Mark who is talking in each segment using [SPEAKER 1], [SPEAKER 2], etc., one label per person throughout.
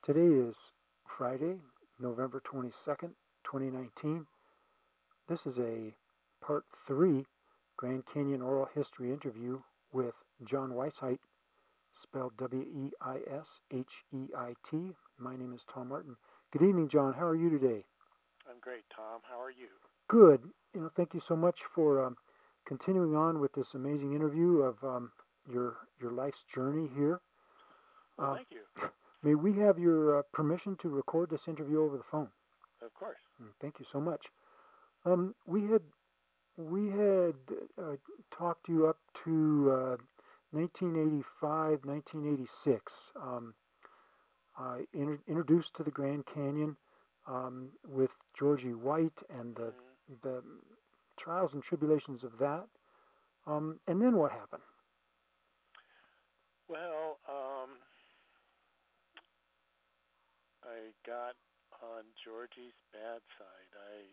[SPEAKER 1] Today is Friday, November 22nd, 2019. This is a part 3 Grand Canyon Oral History interview with John Weisheit, spelled W-E-I-S-H-E-I-T. My name is Tom Martin. Good evening, John. How are you today?
[SPEAKER 2] I'm great, Tom. How are you?
[SPEAKER 1] Good. Thank you so much for continuing on with this amazing interview of your life's journey here.
[SPEAKER 2] Well, thank you.
[SPEAKER 1] May we have your permission to record this interview over the phone?
[SPEAKER 2] Of course.
[SPEAKER 1] Thank you so much. We had talked you up to 1985, 1986. Introduced to the Grand Canyon with Georgie White and the trials and tribulations of that. And then what happened?
[SPEAKER 2] Well, I got on Georgie's bad side.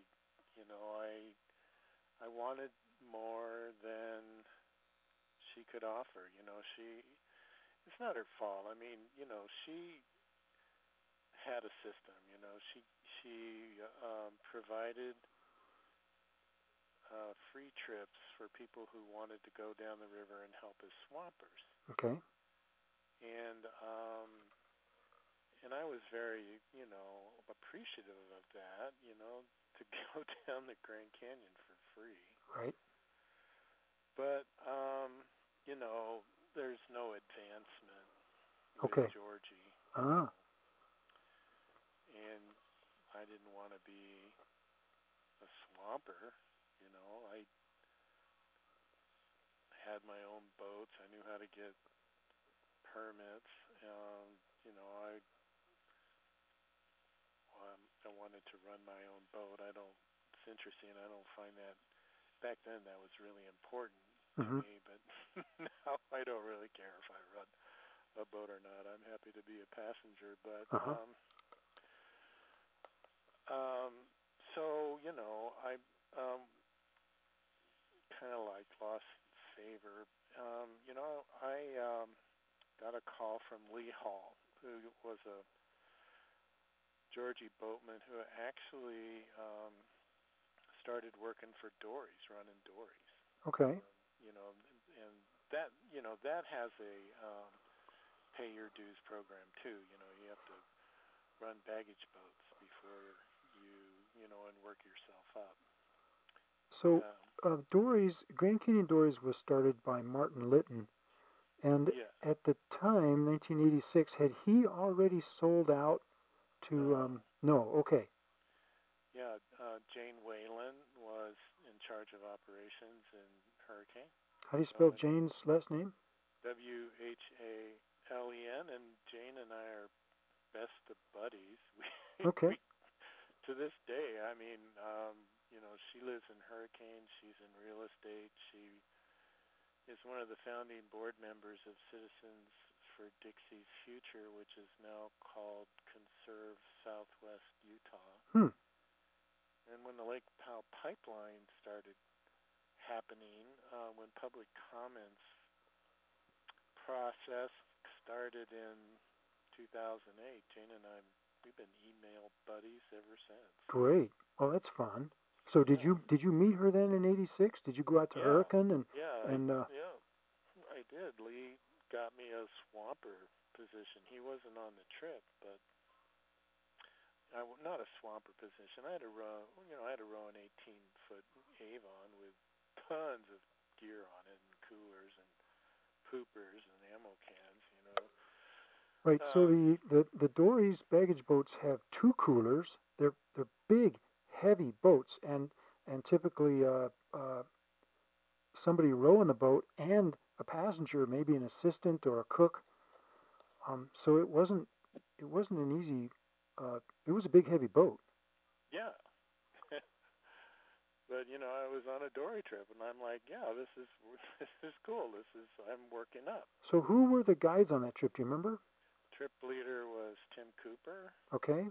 [SPEAKER 2] I wanted more than she could offer. It's not her fault. She had a system. She provided free trips for people who wanted to go down the river and help as swampers.
[SPEAKER 1] Okay.
[SPEAKER 2] And I was very, appreciative of that, to go down the Grand Canyon for free.
[SPEAKER 1] Right.
[SPEAKER 2] But, there's no advancement
[SPEAKER 1] Okay.
[SPEAKER 2] with Georgie.
[SPEAKER 1] Ah.
[SPEAKER 2] And I didn't want to be a swamper, I had my own boats. I knew how to get permits. I wanted to run my own boat. It's interesting. I don't find that, back then that was really important to me, but now I don't really care if I run a boat or not. I'm happy to be a passenger, but, so, I, kind of lost favor. I got a call from Lee Hall, who was a Georgie boatman who actually started working for Dory's, running Dory's.
[SPEAKER 1] Okay.
[SPEAKER 2] And that has a pay your dues program too. You have to run baggage boats before and work yourself up.
[SPEAKER 1] So, Dory's, Grand Canyon Dory's was started by Martin Litton. And at the time, 1986, had he already sold out to... No, okay.
[SPEAKER 2] Yeah, Jane Whalen was in charge of operations in Hurricane.
[SPEAKER 1] How do you spell Jane's last name?
[SPEAKER 2] W-H-A-L-E-N, and Jane and I are best of buddies.
[SPEAKER 1] Okay.
[SPEAKER 2] To this day, she lives in Hurricane. She's in real estate. She is one of the founding board members of Citizens for Dixie's Future, which is now called Conserve Southwest Utah. And when the Lake Powell pipeline started happening, when public comments process started in 2008, Jane and I, we've been email buddies ever since.
[SPEAKER 1] Great. Well, that's fun. So did you meet her then in '86? Did you go out to Hurricane
[SPEAKER 2] I did. Lee got me a swamper position. He wasn't on the trip, but not a swamper position. I had to row an 18-foot Avon with tons of gear on it, and coolers and poopers and ammo cans.
[SPEAKER 1] Right. So the Dory's baggage boats have two coolers. They're big, heavy boats, and typically somebody rowing the boat and a passenger, maybe an assistant or a cook. So it wasn't an easy. It was a big, heavy boat.
[SPEAKER 2] Yeah. But I was on a Dory trip, and I'm like, yeah, this is cool. I'm working up.
[SPEAKER 1] So who were the guides on that trip? Do you remember?
[SPEAKER 2] Trip leader was Tim Cooper.
[SPEAKER 1] Okay.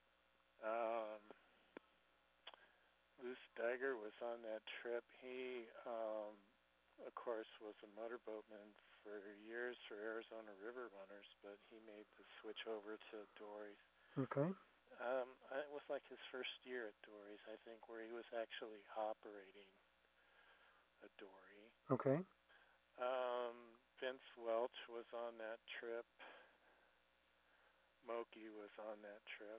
[SPEAKER 2] Lou Steiger was on that trip. He, of course, was a motorboatman for years for Arizona River Runners, but he made the switch over to Dory's.
[SPEAKER 1] Okay.
[SPEAKER 2] It was like his first year at Dory's, I think, where he was actually operating a dory.
[SPEAKER 1] Okay.
[SPEAKER 2] Vince Welch was on that trip. Moki was on that trip.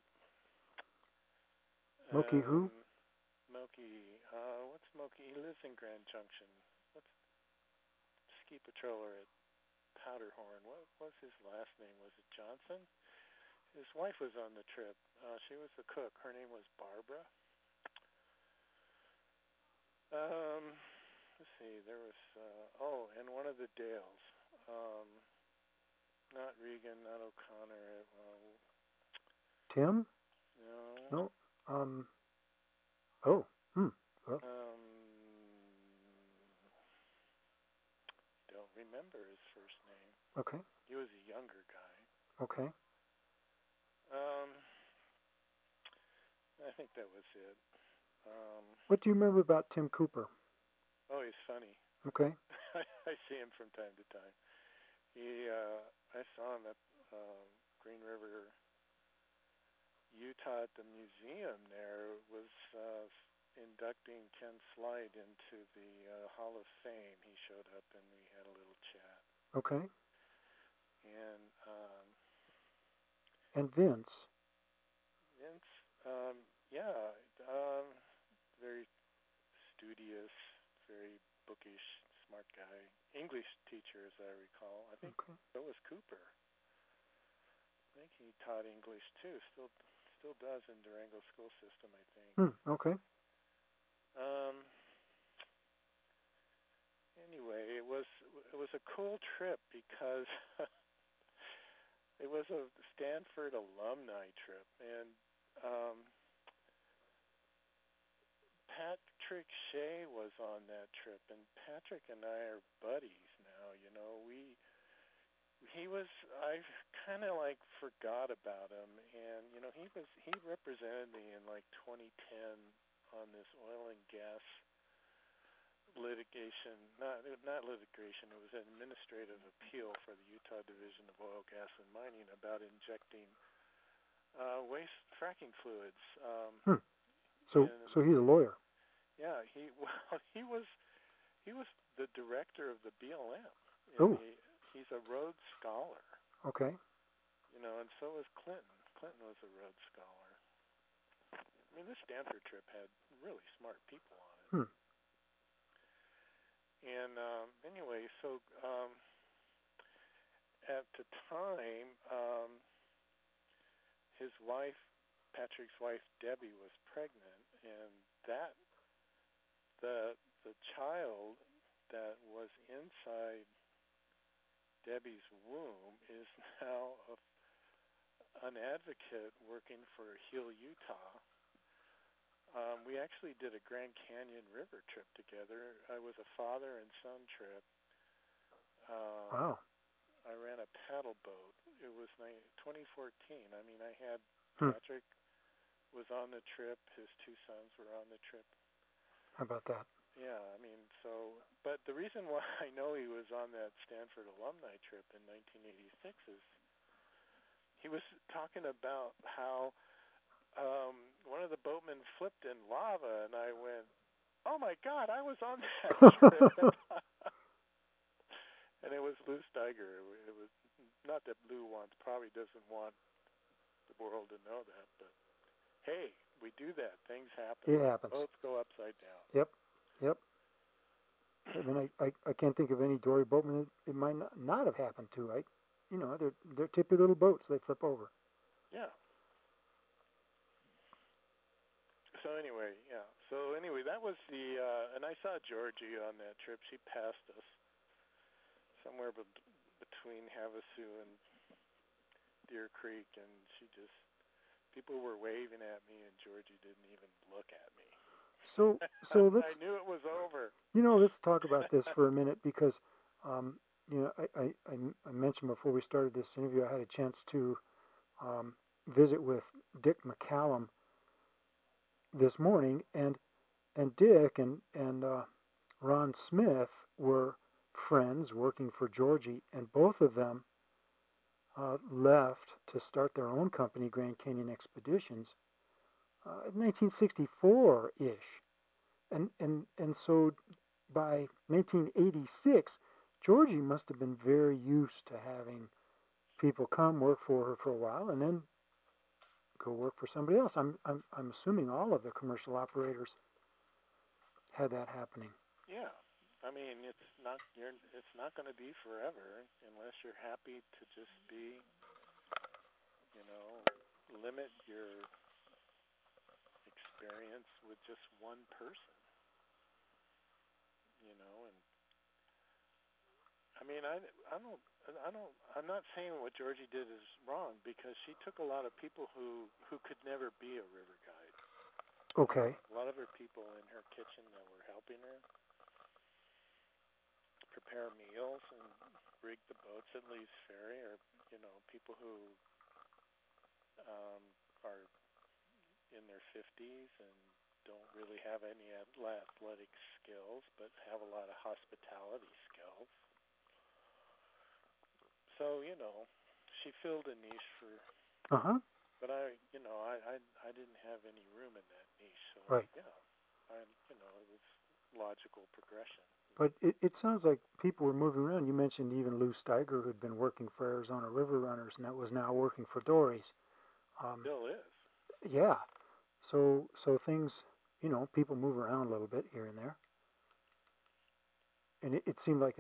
[SPEAKER 1] Moki who?
[SPEAKER 2] Moki, what's Moki? He lives in Grand Junction. What's ski patroller at Powderhorn? What was his last name? Was it Johnson? His wife was on the trip. She was the cook. Her name was Barbara. Let's see. There was and one of the Dales. Not Regan, not O'Connor.
[SPEAKER 1] Tim?
[SPEAKER 2] No.
[SPEAKER 1] No. Oh. Well.
[SPEAKER 2] Don't remember his first name.
[SPEAKER 1] Okay.
[SPEAKER 2] He was a younger guy.
[SPEAKER 1] Okay.
[SPEAKER 2] I think that was it.
[SPEAKER 1] What do you remember about Tim Cooper?
[SPEAKER 2] Oh, he's funny.
[SPEAKER 1] Okay.
[SPEAKER 2] I see him from time to time. I saw him at Green River, Utah at the museum there, was inducting Ken Slide into the Hall of Fame. He showed up and we had a little chat.
[SPEAKER 1] Okay.
[SPEAKER 2] And
[SPEAKER 1] Vince?
[SPEAKER 2] Very studious, very bookish, smart guy. English teacher, as I recall. I think so was Cooper. I think he taught English too. Still does in Durango school system, I think.
[SPEAKER 1] Okay.
[SPEAKER 2] Anyway, it was a cool trip because it was a Stanford alumni trip, and Patrick Shea was on that trip, and Patrick and I are buddies now. You know, I kind of like forgot about him, and you know, he represented me in like 2010 on this oil and gas litigation, not litigation. It was an administrative appeal for the Utah Division of Oil, Gas, and Mining about injecting waste fracking fluids.
[SPEAKER 1] So he's a lawyer.
[SPEAKER 2] Yeah, he was the director of the BLM.
[SPEAKER 1] Oh.
[SPEAKER 2] He's a Rhodes Scholar.
[SPEAKER 1] Okay.
[SPEAKER 2] You know, and so was Clinton. Clinton was a Rhodes Scholar. I mean, this Stanford trip had really smart people on it. And anyway, so at the time, his wife, Patrick's wife, Debbie, was pregnant, and the child that was inside Debbie's womb is now an advocate working for Heal Utah. We actually did a Grand Canyon River trip together. It was a father and son trip.
[SPEAKER 1] Wow.
[SPEAKER 2] I ran a paddle boat. It was 2014. I mean, I had Patrick was on the trip. His two sons were on the trip.
[SPEAKER 1] How about that?
[SPEAKER 2] Yeah, I mean, but the reason why I know he was on that Stanford alumni trip in 1986 is he was talking about how one of the boatmen flipped in lava, and I went, "Oh my God, I was on that trip." And it was Lou Steiger. It was not that Lou probably doesn't want the world to know that, but hey, we do that. Things happen.
[SPEAKER 1] It happens.
[SPEAKER 2] Boats go upside down.
[SPEAKER 1] Yep. I mean, I can't think of any dory boatman that it might not have happened to. They're tippy little boats. They flip over.
[SPEAKER 2] Yeah. So anyway, that was the, and I saw Georgie on that trip. She passed us somewhere between Havasu and Deer Creek, and people were waving at me, and Georgie didn't even look at me.
[SPEAKER 1] So let's.
[SPEAKER 2] I knew it was over.
[SPEAKER 1] Let's talk about this for a minute because, I mentioned before we started this interview, I had a chance to visit with Dick McCallum this morning, and Dick and Ron Smith were friends working for Georgie, and both of them left to start their own company, Grand Canyon Expeditions, in 1964-ish. And so by 1986, Georgie must have been very used to having people come work for her for a while and then go work for somebody else. I'm assuming all of the commercial operators had that happening.
[SPEAKER 2] Yeah, I mean it's not going to be forever unless you're happy to just be, limit your experience with just one person. And I mean I'm not saying what Georgie did is wrong because she took a lot of people who could never be a river guide.
[SPEAKER 1] Okay.
[SPEAKER 2] A lot of her people in her kitchen that were helping her prepare meals and rig the boats at Lee's Ferry are, people who are in their 50s and don't really have any athletic skills, but have a lot of hospitality skills. So, she filled a niche for. But I didn't have any room in that niche. So
[SPEAKER 1] right.
[SPEAKER 2] Yeah, it was logical progression.
[SPEAKER 1] But it sounds like people were moving around. You mentioned even Lou Steiger, who'd been working for Arizona River Runners, and that was now working for Dory's.
[SPEAKER 2] Still is.
[SPEAKER 1] Yeah. So things, people move around a little bit here and there. And it seemed like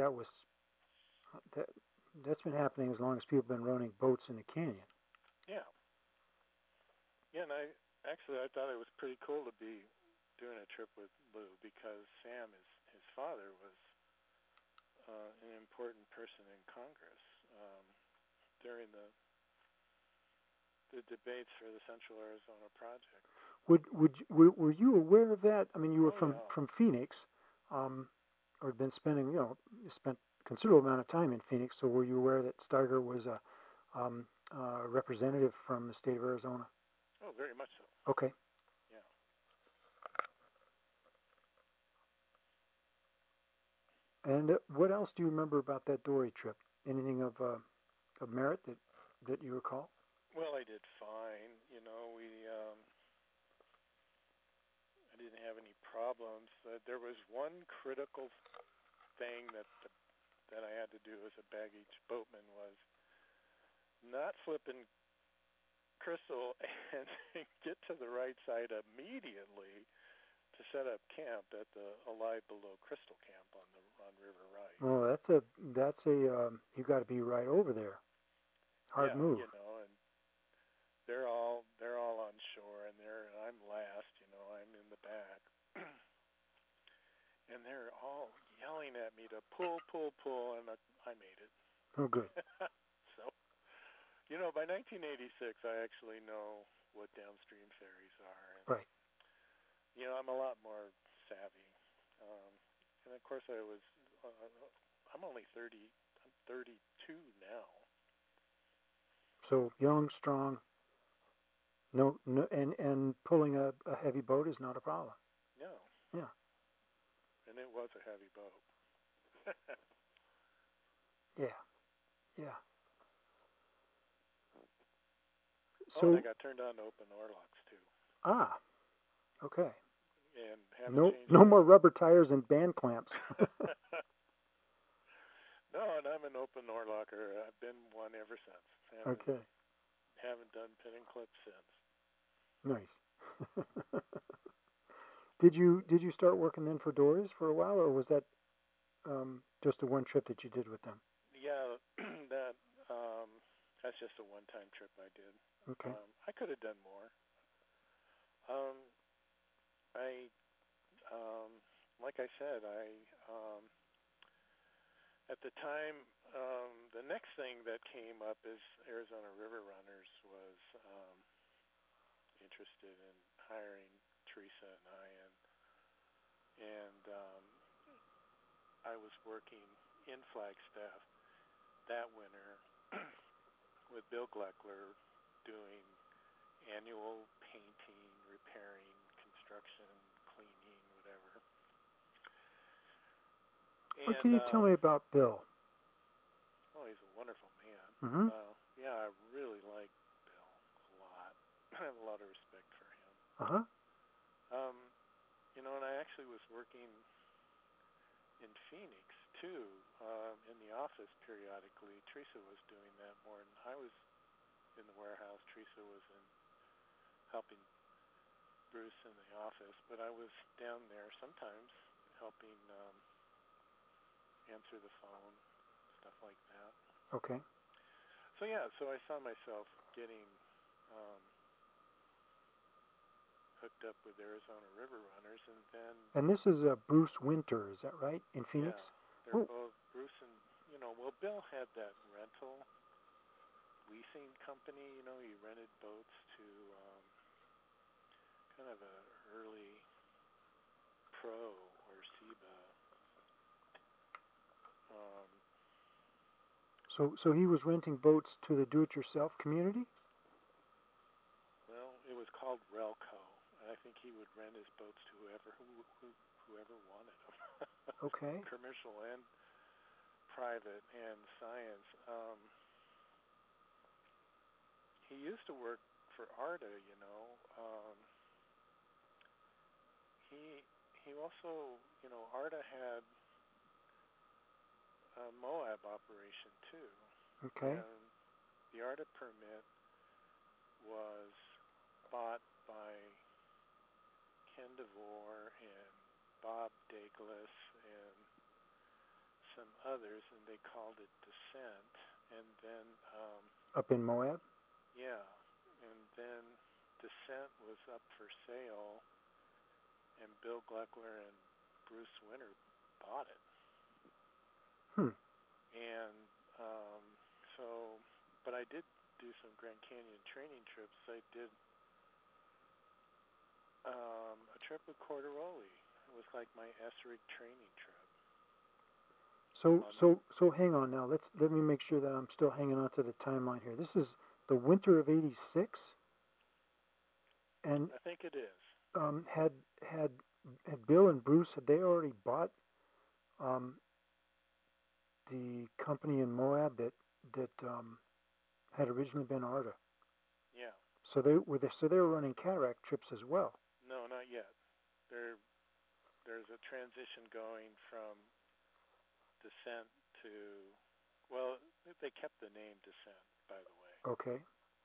[SPEAKER 1] that's been happening as long as people have been running boats in the canyon.
[SPEAKER 2] Yeah. Yeah, and I thought it was pretty cool to be doing a trip with Lou because Sam, his father, was an important person in Congress during the debates for the Central Arizona Project.
[SPEAKER 1] Were you aware of that? I mean, you were from Phoenix, or had been spending, spent considerable amount of time in Phoenix. So were you aware that Steiger was a representative from the state of Arizona?
[SPEAKER 2] Oh, very much so.
[SPEAKER 1] Okay.
[SPEAKER 2] Yeah.
[SPEAKER 1] And what else do you remember about that Dory trip? Anything of merit that you recall?
[SPEAKER 2] Well, I did fine. I didn't have any problems. There was one critical thing that I had to do as a baggage boatman was not flipping Crystal and get to the right side immediately to set up camp at the Alive Below Crystal Camp on River Right.
[SPEAKER 1] Oh, that's a you got to be right over there. Hard move.
[SPEAKER 2] And they're all on shore, and I'm last. I'm in the back, and they're all yelling at me to pull, and I made it.
[SPEAKER 1] Oh, good.
[SPEAKER 2] So, by 1986, I actually know what downstream ferries are. And,
[SPEAKER 1] right.
[SPEAKER 2] I'm a lot more savvy, and of course I was. I'm only 30. I'm 32 now.
[SPEAKER 1] So young, strong. No, and pulling a heavy boat is not a problem.
[SPEAKER 2] No.
[SPEAKER 1] Yeah.
[SPEAKER 2] And it was a heavy boat.
[SPEAKER 1] Yeah.
[SPEAKER 2] So and I got turned on to open oarlocks too.
[SPEAKER 1] Ah. Okay.
[SPEAKER 2] And
[SPEAKER 1] no more rubber tires and band clamps.
[SPEAKER 2] No, and I'm an open oarlocker. I've been one ever since.
[SPEAKER 1] Okay.
[SPEAKER 2] Haven't done pin and clip since.
[SPEAKER 1] Nice. Did you start working then for Dory's for a while, or was that just a one trip that you did with them?
[SPEAKER 2] Yeah, that's just a one-time trip I did.
[SPEAKER 1] Okay.
[SPEAKER 2] I could have done more. Like I said, at the time, the next thing that came up is Arizona River Runners was interested in hiring Teresa and I, and I was working in Flagstaff that winter with Bill Gleckler doing annual painting, repairing, construction, cleaning, whatever.
[SPEAKER 1] What
[SPEAKER 2] And
[SPEAKER 1] can you tell me about Bill?
[SPEAKER 2] oh, he's a wonderful man.
[SPEAKER 1] Mm-hmm.
[SPEAKER 2] Yeah, I really like Bill a lot. I have a lot of respect for him.
[SPEAKER 1] Uh-huh.
[SPEAKER 2] Um, and I actually was working in Phoenix too, in the office periodically. Teresa was doing that more than I was in the warehouse. Teresa was in helping Bruce in the office, but I was down there sometimes helping answer the phone, stuff like that.
[SPEAKER 1] Okay.
[SPEAKER 2] So yeah, so I saw myself getting um, hooked up with Arizona River Runners, and then
[SPEAKER 1] And this is Bruce Winter, is that right, in
[SPEAKER 2] yeah,
[SPEAKER 1] Phoenix?
[SPEAKER 2] they're
[SPEAKER 1] Oh,
[SPEAKER 2] both Bruce and well, Bill had that rental leasing company. He rented boats to kind of a early pro or SEBA. Um,
[SPEAKER 1] so he was renting boats to the do-it-yourself community?
[SPEAKER 2] well, it was called Relco, and I think he would rent his boats to whoever wanted them,
[SPEAKER 1] Okay.
[SPEAKER 2] commercial and private and science. He used to work for ARDA. He also, ARDA had a Moab operation too,
[SPEAKER 1] Okay.
[SPEAKER 2] and the ARDA permit was bought by Ken DeVore and Bob Douglas and some others, and they called it Descent. And then,
[SPEAKER 1] Up in Moab?
[SPEAKER 2] yeah, and then Descent was up for sale, and Bill Gluckler and Bruce Winter bought it.
[SPEAKER 1] Hmm.
[SPEAKER 2] And so, but I did do some Grand Canyon training trips. I did a trip with Corderoli. It was like my SRIG training trip.
[SPEAKER 1] So hang on now. Let me make sure that I'm still hanging on to the timeline here. This is the winter of '86, and
[SPEAKER 2] I think it is.
[SPEAKER 1] had had Bill and Bruce, had they already bought the company in Moab that had originally been ARDA?
[SPEAKER 2] Yeah.
[SPEAKER 1] So they were running cataract trips as well.
[SPEAKER 2] No, not yet. There's a transition going from Descent to, well, they kept the name Descent, by the way.
[SPEAKER 1] Okay.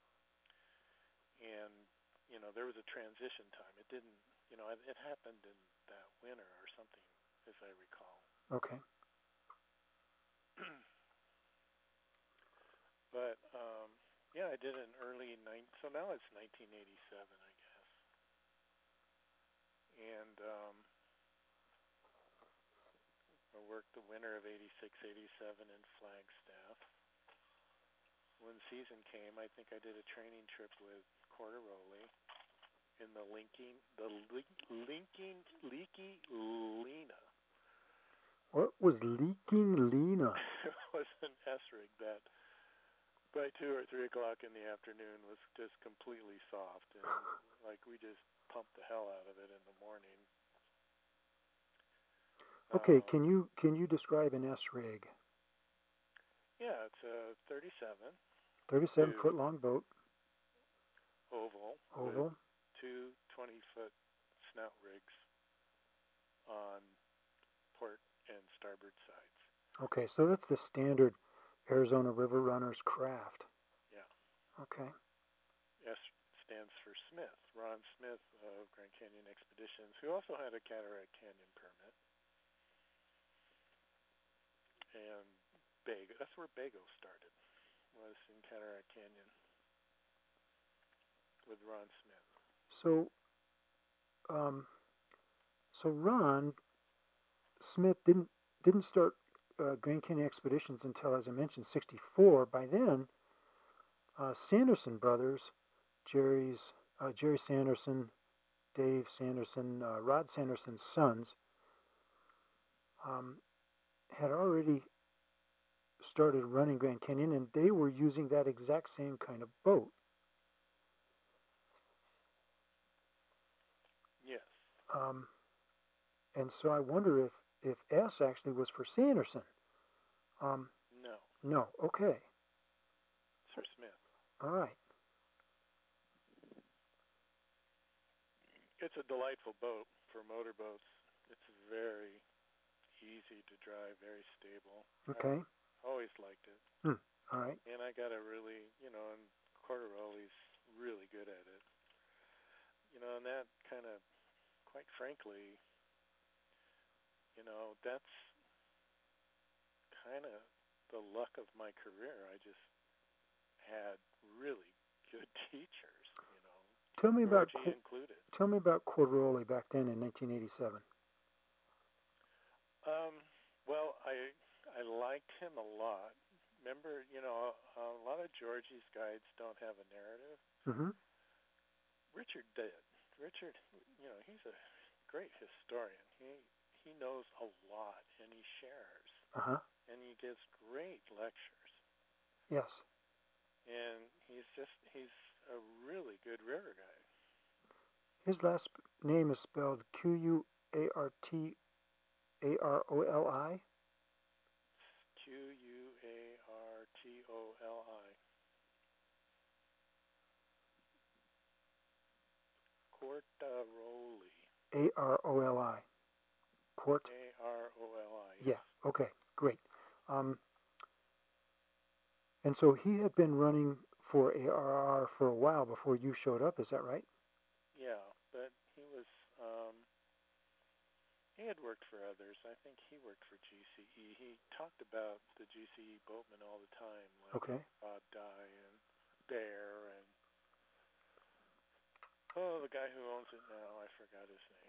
[SPEAKER 2] And there was a transition time. It didn't, it happened in that winter or something, as I recall.
[SPEAKER 1] Okay.
[SPEAKER 2] But yeah, I did an early so now it's 1987, I guess. And I worked the winter of '86, '87 in Flagstaff. When season came, I think I did a training trip with Corderoli in the Leaky Lena.
[SPEAKER 1] What was Leaking Lena?
[SPEAKER 2] It was an SRIG that by 2 or 3 o'clock in the afternoon was just completely soft, and like we just pumped the hell out of it in the morning.
[SPEAKER 1] Okay, can you describe an S-rig?
[SPEAKER 2] Yeah, it's a 37.
[SPEAKER 1] 37-foot long boat.
[SPEAKER 2] Oval.
[SPEAKER 1] Oval.
[SPEAKER 2] With two 20-foot snout rigs on port and starboard sides.
[SPEAKER 1] Okay, so that's the standard Arizona River Runners craft.
[SPEAKER 2] Yeah.
[SPEAKER 1] Okay.
[SPEAKER 2] S stands for Smith, Ron Smith of Grand Canyon Expeditions, who also had a Cataract Canyon permit. And that's where Bago started, was in Cataract Canyon with Ron Smith.
[SPEAKER 1] So Ron Smith didn't start Grand Canyon Expeditions until, as I mentioned, '64. By then, Sanderson brothers, Jerry Sanderson, Dave Sanderson, Rod Sanderson's sons, had already started running Grand Canyon, and they were using that exact same kind of boat.
[SPEAKER 2] Yes.
[SPEAKER 1] And so I wonder if S actually was for Sanderson.
[SPEAKER 2] No,
[SPEAKER 1] No. Okay.
[SPEAKER 2] it's for Smith.
[SPEAKER 1] All right.
[SPEAKER 2] It's a delightful boat for motorboats. It's very easy to drive, very stable.
[SPEAKER 1] Okay.
[SPEAKER 2] I've always liked it.
[SPEAKER 1] All right.
[SPEAKER 2] And I got a really, and Corderoli's really good at it. And that kind of, quite frankly, that's kind of the luck of my career. I just had really good teachers,
[SPEAKER 1] Tell me about
[SPEAKER 2] Georgie included.
[SPEAKER 1] Tell me about Corderoli back then in 1987.
[SPEAKER 2] Well, I liked him a lot. Remember, a lot of Georgie's guides don't have a narrative.
[SPEAKER 1] Mm-hmm.
[SPEAKER 2] Richard did. Richard, he's a great historian. He knows a lot, and he shares.
[SPEAKER 1] Uh-huh.
[SPEAKER 2] And he gives great lectures.
[SPEAKER 1] Yes.
[SPEAKER 2] And he's a really good river guide.
[SPEAKER 1] His last name is spelled Quartaroli.
[SPEAKER 2] Quartoli. Cortaroli.
[SPEAKER 1] Aroli. Quart.
[SPEAKER 2] Aroli.
[SPEAKER 1] Yeah. Okay. Great. And so he had been running for ARR for a while before you showed up. Is that right?
[SPEAKER 2] Yeah, but he had worked for others. I think he worked for GCE. He talked about the GCE boatmen all the time, like Bob Dye and Bear and the guy who owns it now. I forgot his name.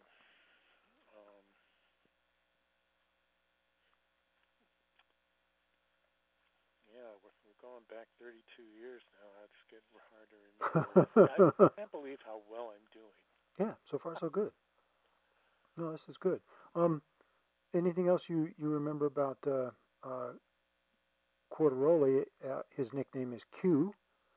[SPEAKER 2] Yeah, we're going back 32 years now. That's getting hard to remember. I can't believe how well I'm doing.
[SPEAKER 1] Yeah, so far so good. No, this is good. Anything else you remember about Corderoli? His nickname is Q.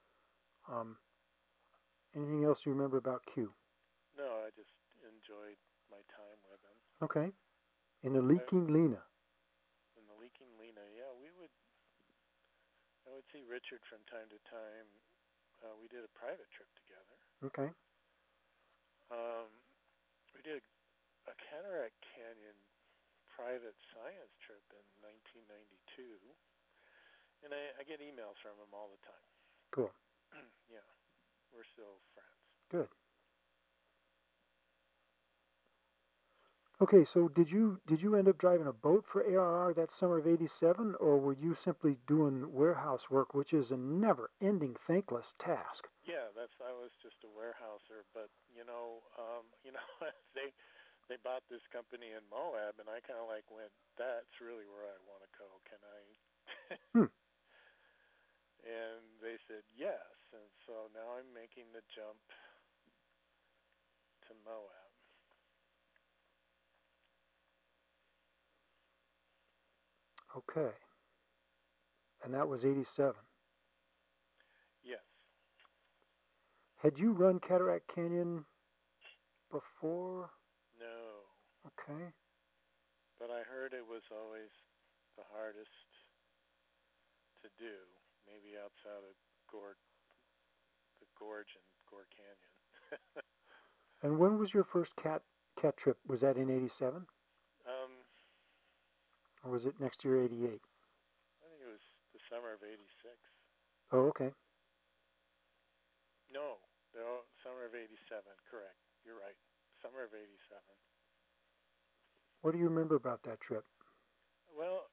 [SPEAKER 1] Anything else you remember about Q?
[SPEAKER 2] No, I just enjoyed my time with him.
[SPEAKER 1] Okay. In the Leaking Lena.
[SPEAKER 2] In the Leaking Lena, yeah, I would see Richard from time to time. We did a private trip together.
[SPEAKER 1] Okay.
[SPEAKER 2] We did a Cataract Canyon private science trip in 1992, and I get emails from him all the time.
[SPEAKER 1] Cool.
[SPEAKER 2] Yeah, we're still friends.
[SPEAKER 1] Good. Okay, so did you end up driving a boat for ARR that summer of '87, or were you simply doing warehouse work, which is a never-ending, thankless task?
[SPEAKER 2] Yeah, I was just a warehouser, but they bought this company in Moab, and I kind of went, that's really where I want to go. Can I? And they said yes, and so now I'm making the jump to Moab.
[SPEAKER 1] Okay. And that was '87.
[SPEAKER 2] Yes.
[SPEAKER 1] Had you run Cataract Canyon before?
[SPEAKER 2] No.
[SPEAKER 1] Okay.
[SPEAKER 2] But I heard it was always the hardest to do, maybe outside of the gorge and Gore Canyon.
[SPEAKER 1] And when was your first cat trip? Was that in '87? Or was it next year, '88?
[SPEAKER 2] I think it was the summer of '86.
[SPEAKER 1] Oh, okay.
[SPEAKER 2] No, summer of '87. Correct. You're right. Summer of '87.
[SPEAKER 1] What do you remember about that trip?
[SPEAKER 2] Well,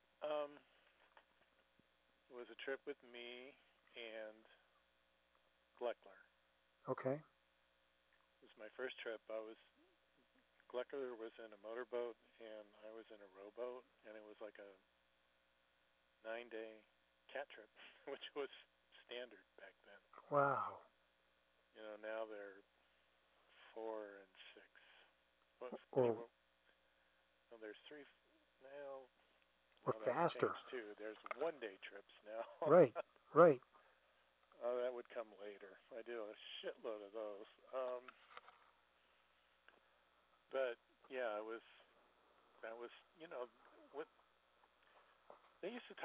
[SPEAKER 2] it was a trip with me and Gleckler.
[SPEAKER 1] Okay.
[SPEAKER 2] It was my first trip. Gleckler was in a motorboat, and I was in a rowboat, and it was like a 9-day cat trip, which was standard back then.
[SPEAKER 1] Wow.
[SPEAKER 2] Now they're 4 and 6.
[SPEAKER 1] Well,
[SPEAKER 2] there's 3 now.
[SPEAKER 1] Or faster.
[SPEAKER 2] Too. There's 1-day trips now.
[SPEAKER 1] Right.
[SPEAKER 2] That would come later. I did a shitload of those. But yeah, that was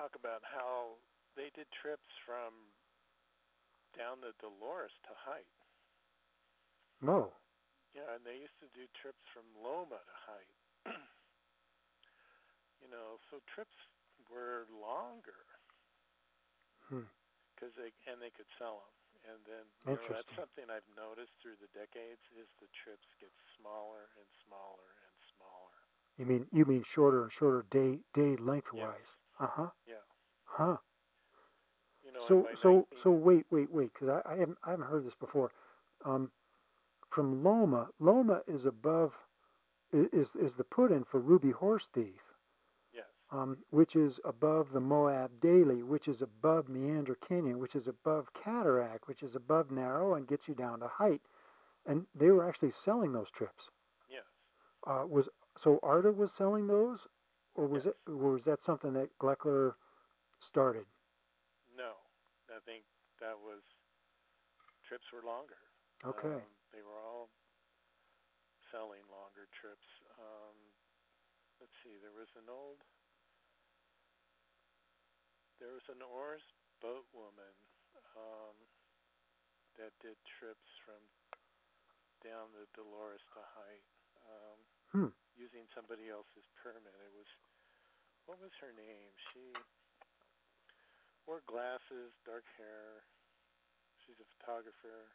[SPEAKER 2] talk about how they did trips from down the Dolores to Height.
[SPEAKER 1] No.
[SPEAKER 2] Yeah, and they used to do trips from Loma to Height. So trips were longer
[SPEAKER 1] Hmm.
[SPEAKER 2] because they could sell them. And then that's
[SPEAKER 1] Interesting.
[SPEAKER 2] something I've noticed through the decades is the trips get smaller and smaller and smaller.
[SPEAKER 1] You mean shorter and shorter day
[SPEAKER 2] Yes.
[SPEAKER 1] lengthwise? Uh-huh.
[SPEAKER 2] Yeah.
[SPEAKER 1] Huh.
[SPEAKER 2] And by 19.
[SPEAKER 1] So wait, because I haven't heard this before. Um, from Loma is above is the put-in for Ruby Horse Thief,
[SPEAKER 2] Yes.
[SPEAKER 1] which is above the Moab Daily, which is above Meander Canyon, which is above Cataract, which is above Narrow and gets you down to Height. And they were actually selling those trips.
[SPEAKER 2] Yes.
[SPEAKER 1] Was so Arda was selling those, or
[SPEAKER 2] Yes.
[SPEAKER 1] was that something that Gleckler started?
[SPEAKER 2] No, I think that was trips were longer.
[SPEAKER 1] Okay.
[SPEAKER 2] They were all selling longer trips. Let's see, there was an oars boat woman that did trips from down the Dolores to Height using somebody else's permit. What was her name? She wore glasses, dark hair. She's a photographer.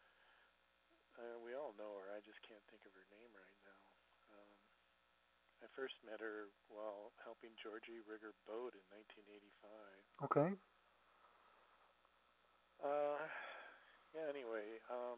[SPEAKER 2] We all know her. I just can't think of her name right now. I first met her while helping Georgie rig her boat in 1985.
[SPEAKER 1] Okay.
[SPEAKER 2] Anyway,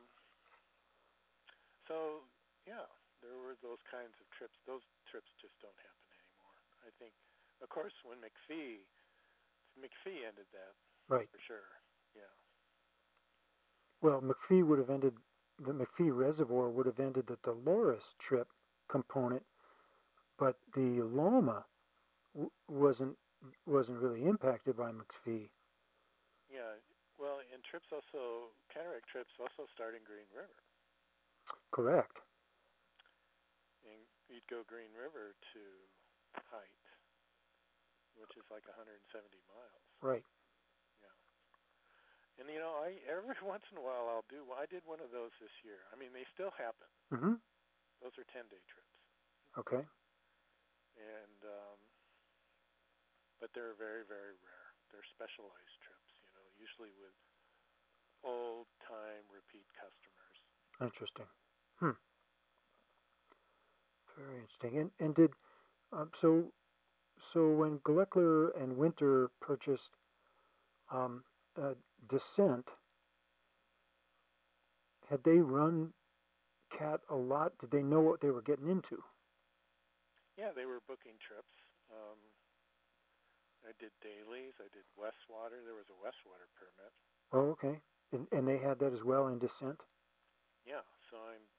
[SPEAKER 2] so, yeah, there were those kinds of trips. Those trips just don't happen anymore. I think, of course, when McPhee ended that.
[SPEAKER 1] Right.
[SPEAKER 2] For sure, yeah.
[SPEAKER 1] Well, the McPhee Reservoir would have ended the Dolores trip component, but the Loma wasn't really impacted by McPhee.
[SPEAKER 2] Yeah, well, and cataract trips also start in Green River.
[SPEAKER 1] Correct.
[SPEAKER 2] And you'd go Green River to Height, which is like 170 miles.
[SPEAKER 1] Right.
[SPEAKER 2] Yeah. And every once in a while I did one of those this year. I mean, they still happen.
[SPEAKER 1] Mm-hmm.
[SPEAKER 2] Those are 10-day trips.
[SPEAKER 1] Okay.
[SPEAKER 2] And but they're very, very rare. They're specialized trips, usually with old-time repeat customers.
[SPEAKER 1] Interesting. Very interesting. And did so when Gleckler and Winter purchased Descent, had they run Cat a lot? Did they know what they were getting into?
[SPEAKER 2] Yeah, they were booking trips. I did dailies. I did Westwater. There was a Westwater permit.
[SPEAKER 1] Oh, okay. And they had that as well in Descent?
[SPEAKER 2] Yeah, so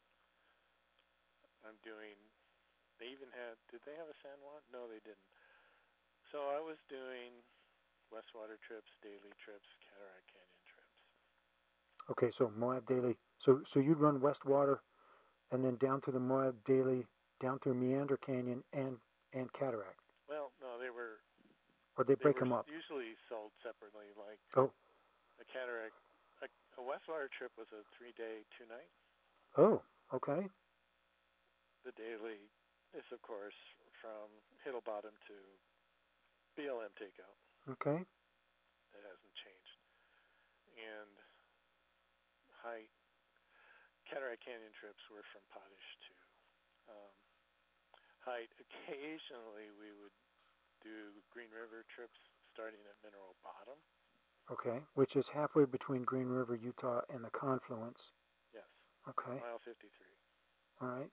[SPEAKER 2] I'm doing. They even had. Did they have a San Juan? No, they didn't. So I was doing Westwater trips, daily trips, Cataract Canyon trips.
[SPEAKER 1] Okay, so Moab Daily. So you'd run Westwater, and then down through the Moab Daily, down through Meander Canyon and Cataract.
[SPEAKER 2] Well, no, they were.
[SPEAKER 1] Or they break them up.
[SPEAKER 2] Usually sold separately. Like a Cataract, a Westwater trip was a 3-day, 2-night.
[SPEAKER 1] Oh, okay.
[SPEAKER 2] The daily is, of course, from Hiddle Bottom to BLM takeout.
[SPEAKER 1] Okay.
[SPEAKER 2] That hasn't changed. And Height, Cataract Canyon trips were from Potash to Height. Occasionally we would do Green River trips starting at Mineral Bottom.
[SPEAKER 1] Okay, which is halfway between Green River, Utah, and the confluence.
[SPEAKER 2] Yes.
[SPEAKER 1] Okay.
[SPEAKER 2] Mile 53.
[SPEAKER 1] All right.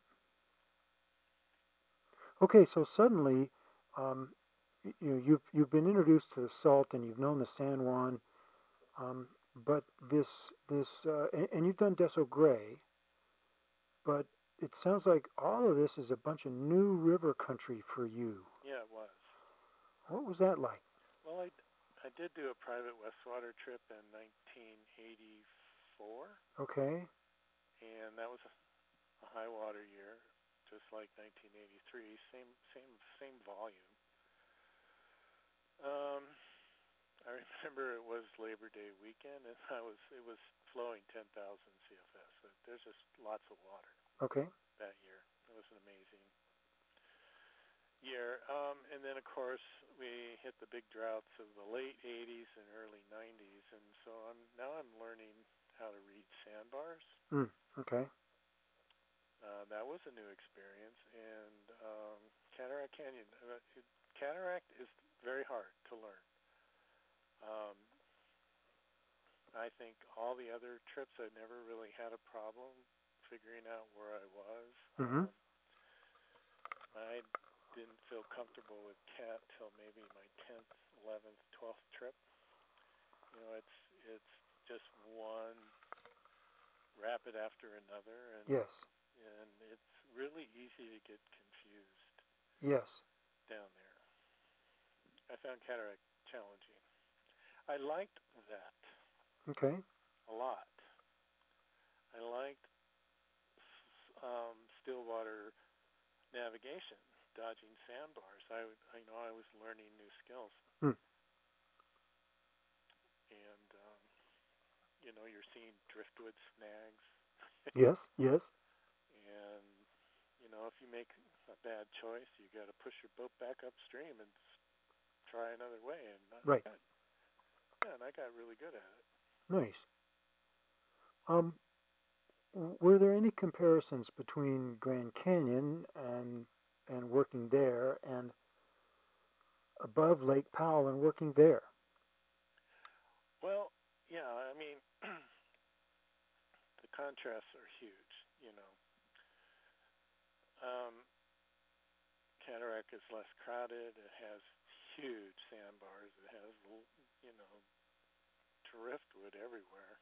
[SPEAKER 1] Okay, so suddenly, you've been introduced to the salt and you've known the San Juan, but and you've done Deso Gray, but it sounds like all of this is a bunch of new river country for you.
[SPEAKER 2] Yeah, it was.
[SPEAKER 1] What was that like?
[SPEAKER 2] Well, I did do a private Westwater trip in 1984.
[SPEAKER 1] Okay.
[SPEAKER 2] And that was a high water year, just like 1983. Same volume. I remember it was Labor Day weekend, and it was flowing 10,000 CFS. So there's just lots of water
[SPEAKER 1] Okay.
[SPEAKER 2] that year. It was an amazing year. And then, of course, we hit the big droughts of the late 80s and early 90s, and so now I'm learning how to read sandbars.
[SPEAKER 1] Okay.
[SPEAKER 2] That was a new experience, and Cataract Canyon. Cataract is very hard to learn. Um, I think all the other trips I never really had a problem figuring out where I was.
[SPEAKER 1] Mm-hmm.
[SPEAKER 2] I didn't feel comfortable with cat till maybe my 10th, 11th, 12th trip. You know, it's just one rapid after another, and
[SPEAKER 1] Yes.
[SPEAKER 2] it's really easy to get confused
[SPEAKER 1] Yes.
[SPEAKER 2] down there. I found Cataract challenging. I liked that
[SPEAKER 1] Okay.
[SPEAKER 2] a lot. I liked Stillwater navigation, dodging sandbars. I was learning new skills,
[SPEAKER 1] Hmm.
[SPEAKER 2] and you're seeing driftwood snags,
[SPEAKER 1] Yes. Yes.
[SPEAKER 2] and if you make a bad choice, you got to push your boat back upstream and try another way. And
[SPEAKER 1] Right.
[SPEAKER 2] I got really good at it.
[SPEAKER 1] Nice. Were there any comparisons between Grand Canyon and working there and above Lake Powell and working there?
[SPEAKER 2] Well, yeah, I mean, the contrasts are huge, Cataract is less crowded. It has huge sandbars. It has, driftwood everywhere.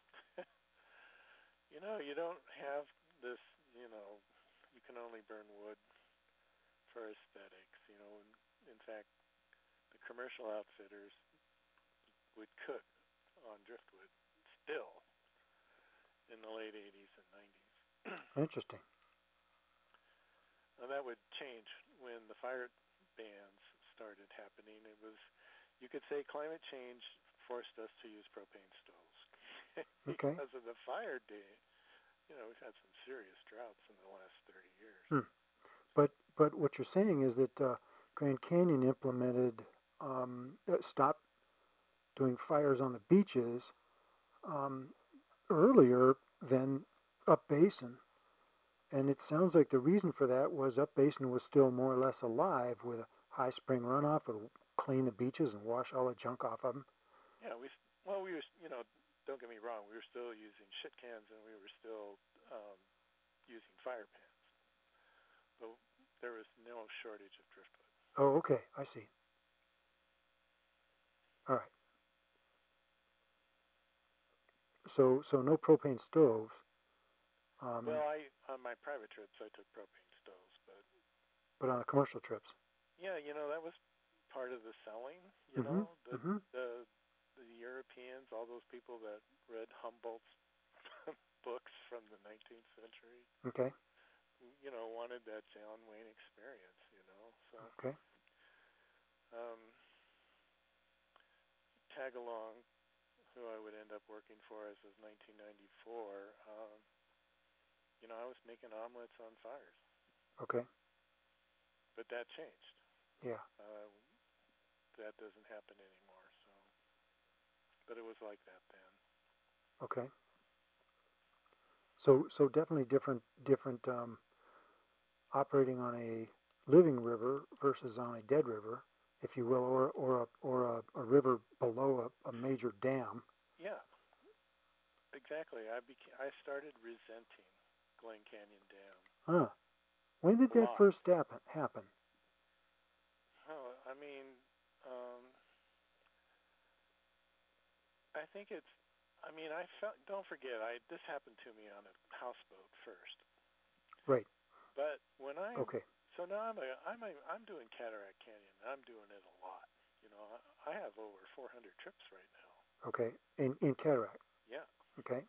[SPEAKER 2] You don't have this, you can only burn wood for aesthetics. In fact, the commercial outfitters would cook on driftwood still in the late 80s and 90s.
[SPEAKER 1] Interesting.
[SPEAKER 2] Now, that would change when the fire bans started happening. You could say climate change forced us to use propane stoves.
[SPEAKER 1] Okay.
[SPEAKER 2] Because of the fire day, we've had some serious droughts in the last 30 years.
[SPEAKER 1] But what you're saying is that Grand Canyon implemented stopped doing fires on the beaches earlier than up basin, and it sounds like the reason for that was up basin was still more or less alive with a high spring runoff would clean the beaches and wash all the junk off of them.
[SPEAKER 2] Yeah, we were, don't get me wrong, we were still using shit cans and we were still using fire pans, but there was no shortage of driftwood.
[SPEAKER 1] Oh, okay, I see. All right. So no propane stoves.
[SPEAKER 2] Well, on my private trips I took propane stoves,
[SPEAKER 1] but on the commercial trips.
[SPEAKER 2] Yeah, that was part of the selling. The Europeans, all those people that read Humboldt's books from the 19th century.
[SPEAKER 1] Okay.
[SPEAKER 2] Wanted that John Wayne experience. So.
[SPEAKER 1] Okay.
[SPEAKER 2] Tagalong, who I would end up working for as of 1994. I was making omelets on fires.
[SPEAKER 1] Okay.
[SPEAKER 2] But that changed.
[SPEAKER 1] Yeah.
[SPEAKER 2] That doesn't happen anymore. So, but it was like that then.
[SPEAKER 1] Okay. So definitely different operating on a living river versus on a dead river, if you will, or a river below a major dam.
[SPEAKER 2] Yeah. Exactly. I started resenting Glen Canyon Dam.
[SPEAKER 1] Huh. When did that first happen?
[SPEAKER 2] Oh, I mean, I think it's. I mean, don't forget, this happened to me on a houseboat first.
[SPEAKER 1] Right.
[SPEAKER 2] But when
[SPEAKER 1] okay.
[SPEAKER 2] So now I'm doing Cataract Canyon. I'm doing it a lot. I have over 400 trips right now.
[SPEAKER 1] Okay. In Cataract.
[SPEAKER 2] Yeah.
[SPEAKER 1] Okay.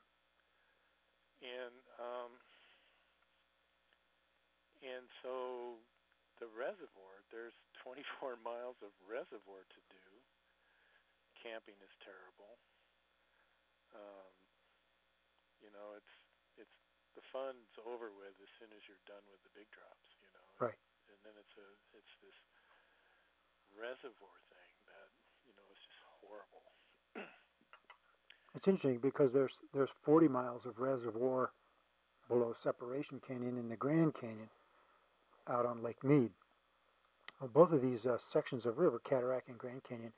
[SPEAKER 2] And so the reservoir, there's 24 miles of reservoir to do. camping is terrible. Um, it's the fun's over with as soon as you're done with the big drops.
[SPEAKER 1] Right.
[SPEAKER 2] And then it's this reservoir thing that is just horrible.
[SPEAKER 1] It's interesting because there's 40 miles of reservoir below Separation Canyon in the Grand Canyon out on Lake Mead. Well, both of these sections of river, Cataract and Grand Canyon,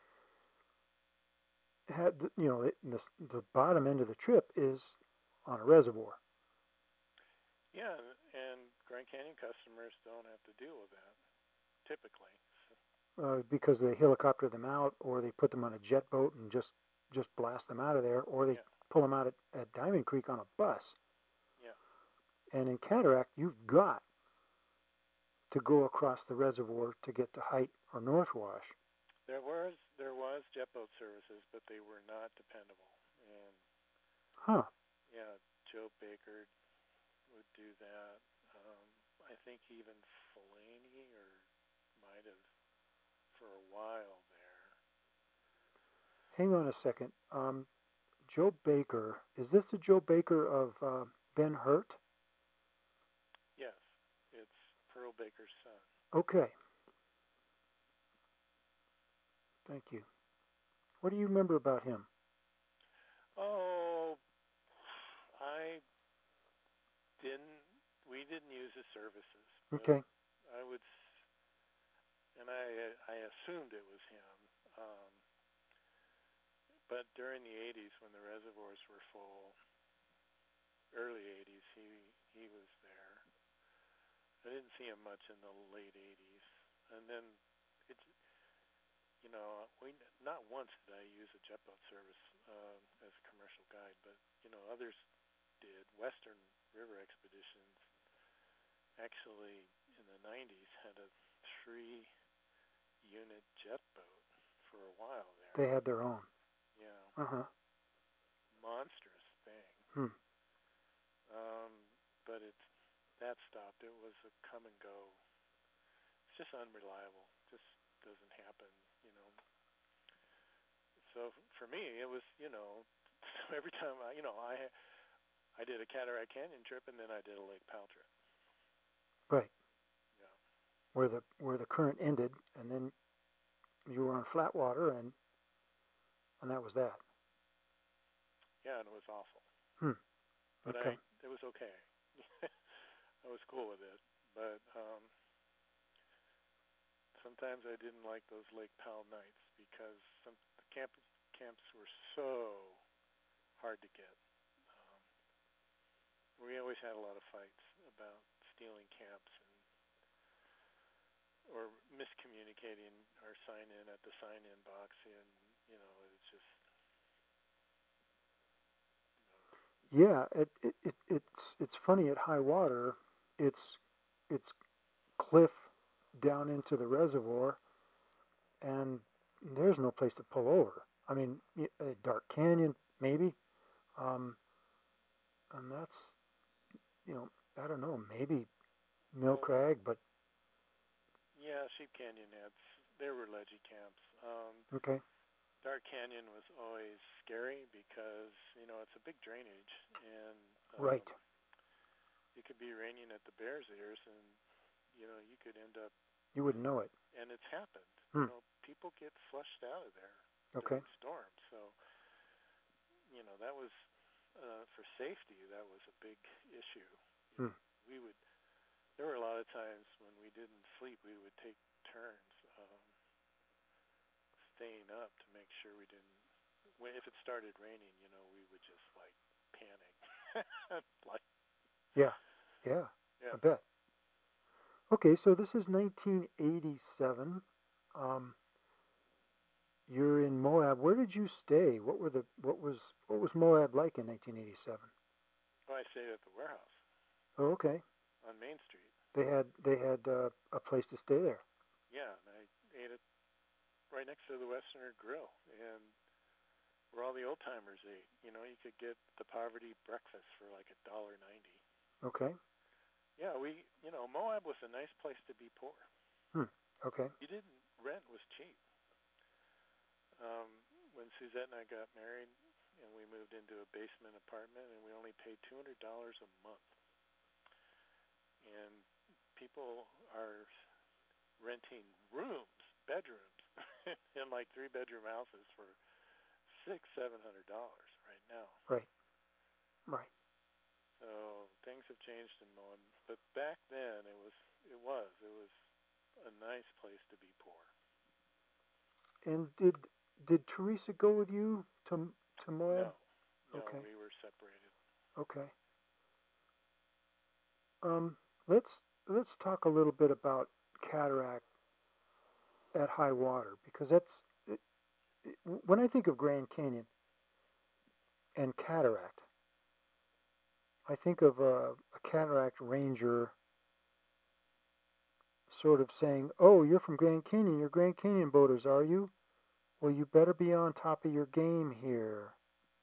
[SPEAKER 1] had the bottom end of the trip is on a reservoir.
[SPEAKER 2] Yeah, and Grand Canyon customers don't have to deal with that typically.
[SPEAKER 1] Because they helicopter them out, or they put them on a jet boat and just blast them out of there, or they pull them out at Diamond Creek on a bus.
[SPEAKER 2] Yeah.
[SPEAKER 1] And in Cataract, you've got to go across the reservoir to get to Height or Northwash.
[SPEAKER 2] There was jet boat services, but they were not dependable. And yeah, Joe Baker would do that. I think even Fellaini might have for a while there.
[SPEAKER 1] Hang on a second. Joe Baker, is this the Joe Baker of Ben Hurt?
[SPEAKER 2] Yes, it's Pearl Baker's son.
[SPEAKER 1] Okay. Thank you. What do you remember about him?
[SPEAKER 2] Oh, we didn't use his services.
[SPEAKER 1] Okay.
[SPEAKER 2] I assumed it was him. But during the 80s, when the reservoirs were full, early 80s, he was there. I didn't see him much in the late 80s. And then not once did I use a jet boat service as a commercial guide, but others did. Western River Expeditions actually in the 90s had a 3-unit jet boat for a while there.
[SPEAKER 1] They had their own.
[SPEAKER 2] Yeah. Monstrous thing. But that stopped. It was a come and go. It's just unreliable. Just doesn't happen. So for me, it was every time I did a Cataract Canyon trip, and then I did a Lake Powell trip.
[SPEAKER 1] Right.
[SPEAKER 2] Yeah.
[SPEAKER 1] Where the current ended, and then you were on flat water, and that was that.
[SPEAKER 2] Yeah, and it was awful. But
[SPEAKER 1] okay.
[SPEAKER 2] It was okay. I was cool with it, but sometimes I didn't like those Lake Powell nights because the camps were so hard to get. We always had a lot of fights about stealing camps or miscommunicating our sign-in at the sign-in box, and it's just.
[SPEAKER 1] Yeah, it's funny at high water. It's cliff down into the reservoir, and there's no place to pull over. I mean, a dark canyon maybe, and that's I don't know, maybe Mill Crag, but
[SPEAKER 2] yeah, Sheep Canyon there were ledgy camps.
[SPEAKER 1] Okay.
[SPEAKER 2] Dark Canyon was always scary because it's a big drainage, and
[SPEAKER 1] right.
[SPEAKER 2] It could be raining at the Bears Ears, and you could end up.
[SPEAKER 1] You wouldn't know it.
[SPEAKER 2] And it's happened. People get flushed out of there during storms. So that was for safety. That was a big issue. There were a lot of times when we didn't sleep. We would take turns staying up to make sure we didn't. If it started raining, we would just panic.
[SPEAKER 1] Yeah, I bet. Okay, so this is 1987. You're in Moab. Where did you stay? What was Moab like in 1987?
[SPEAKER 2] Oh, I stayed at the warehouse.
[SPEAKER 1] Oh, okay.
[SPEAKER 2] On Main Street.
[SPEAKER 1] They had a place to stay there.
[SPEAKER 2] Yeah, and I ate it right next to the Westerner Grill, and where all the old timers ate. You could get the poverty breakfast for $1.90.
[SPEAKER 1] Okay.
[SPEAKER 2] Yeah, Moab was a nice place to be poor.
[SPEAKER 1] Okay.
[SPEAKER 2] Rent was cheap. when Suzette and I got married, and we moved into a basement apartment, and we only paid $200 a month. And people are renting rooms, bedrooms, in like 3-bedroom houses for $600-700 right now.
[SPEAKER 1] Right. Right.
[SPEAKER 2] So things have changed in Moen, but back then it was a nice place to be poor.
[SPEAKER 1] And did Teresa go with you to Moab?
[SPEAKER 2] No,
[SPEAKER 1] okay.
[SPEAKER 2] We were separated.
[SPEAKER 1] Okay. Let's talk a little bit about cataract at high water, because when I think of Grand Canyon and cataract, I think of a cataract ranger sort of saying, "Oh, you're from Grand Canyon. You're Grand Canyon boaters, are you? Well, you better be on top of your game here."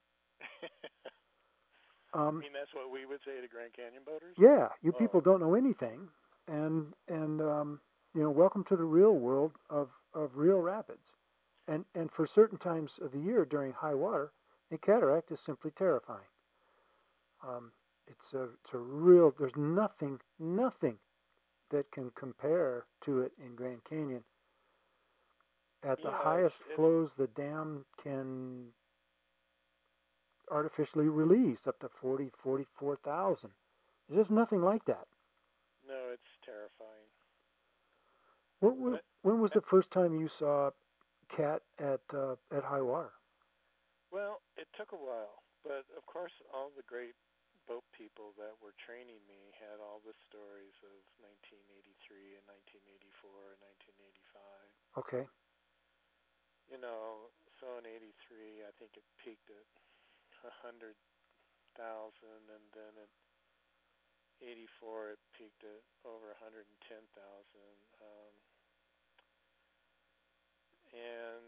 [SPEAKER 2] I mean, that's what we would say to Grand Canyon boaters?
[SPEAKER 1] Yeah, you people don't know anything, and welcome to the real world of real rapids, and for certain times of the year during high water, a cataract is simply terrifying. It's a real. There's nothing that can compare to it in Grand Canyon. At the highest flows, the dam can artificially release up to 44,000. There's just nothing like that.
[SPEAKER 2] No, it's terrifying.
[SPEAKER 1] When was the first time you saw cat at high water?
[SPEAKER 2] Well, it took a while, but of course all the great boat people that were training me had all the stories of 1983 and 1984 and 1985.
[SPEAKER 1] Okay.
[SPEAKER 2] So in 83, I think it peaked at 100,000, and then in 84 it peaked at over 110,000. And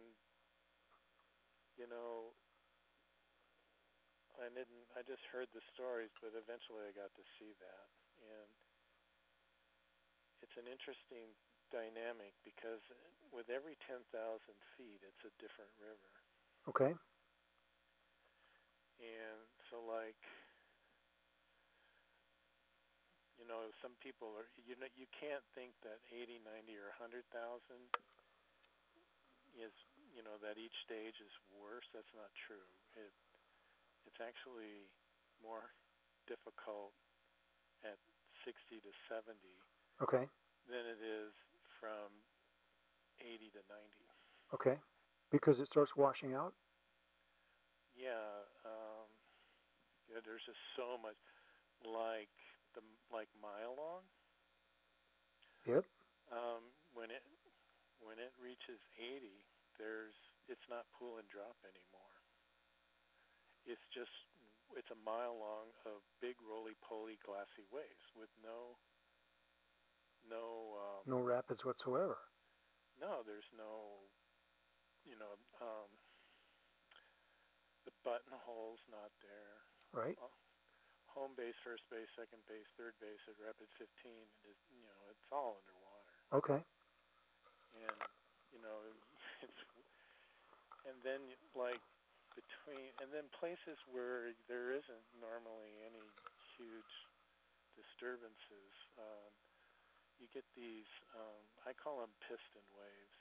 [SPEAKER 2] I just heard the stories, but eventually I got to see that. And it's an interesting dynamic because with every 10,000 feet, it's a different river.
[SPEAKER 1] Okay.
[SPEAKER 2] And so, some people are, you can't think that 80, 90, or 100,000 is, that each stage is worse. That's not true. It's actually more difficult at 60 to 70
[SPEAKER 1] okay.
[SPEAKER 2] than it is from 80 to 90.
[SPEAKER 1] Okay. Because it starts washing out?
[SPEAKER 2] Yeah, there's just so much, like Mile Long.
[SPEAKER 1] Yep.
[SPEAKER 2] When it reaches 80, it's not pull and drop anymore. It's a mile long of big roly-poly glassy waves with no
[SPEAKER 1] rapids whatsoever.
[SPEAKER 2] No, there's no, the buttonhole's not there.
[SPEAKER 1] Right.
[SPEAKER 2] Home base, first base, second base, third base at Rapid 15 is, it's all underwater.
[SPEAKER 1] Okay.
[SPEAKER 2] And and then places where there isn't normally any huge disturbances, you get these, I call them piston waves.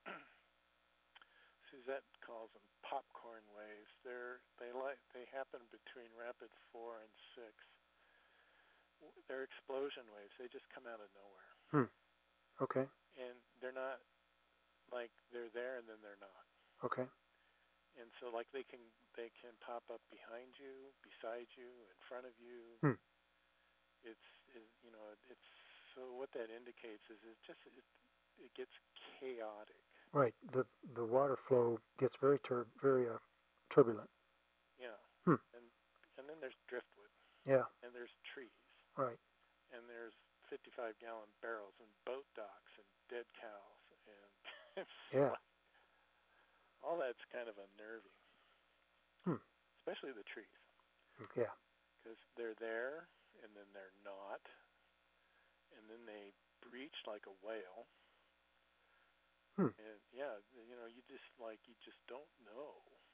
[SPEAKER 2] Suzette calls them popcorn waves. They happen between Rapid 4 and 6. They're explosion waves. They just come out of nowhere.
[SPEAKER 1] Okay.
[SPEAKER 2] And they're not they're there and then they're not.
[SPEAKER 1] Okay.
[SPEAKER 2] And so they can pop up behind you, beside you, in front of you. It's so what that indicates is it gets chaotic.
[SPEAKER 1] Right. The water flow gets very turbulent.
[SPEAKER 2] Yeah. And then there's driftwood.
[SPEAKER 1] Yeah.
[SPEAKER 2] And there's trees.
[SPEAKER 1] Right.
[SPEAKER 2] And there's 55-gallon barrels and boat docks and dead cows and
[SPEAKER 1] yeah.
[SPEAKER 2] All that's kind of unnerving. Especially the trees.
[SPEAKER 1] Yeah.
[SPEAKER 2] Because they're there and then they're not. And then they breach like a whale. And yeah, you just don't know.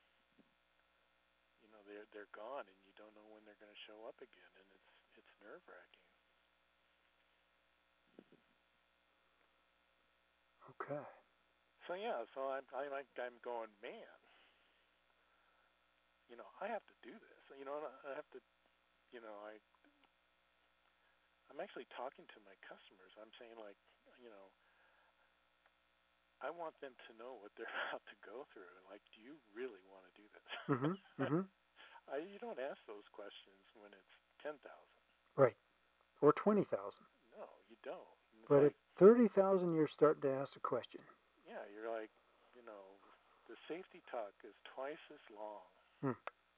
[SPEAKER 2] They're gone, and you don't know when they're going to show up again, and it's nerve wracking.
[SPEAKER 1] Okay.
[SPEAKER 2] So yeah, I'm going, man. I have to do this. I have to. I'm actually talking to my customers. I'm saying I want them to know what they're about to go through. Like, do you really want to do this?
[SPEAKER 1] Mm-hmm. Mm-hmm.
[SPEAKER 2] You don't ask those questions when it's 10,000.
[SPEAKER 1] Right. Or 20,000.
[SPEAKER 2] No, you don't. And it's
[SPEAKER 1] But at
[SPEAKER 2] like,
[SPEAKER 1] 30,000, you're starting to ask a question.
[SPEAKER 2] yeah, you're like, the safety talk is twice as long.
[SPEAKER 1] Hmm.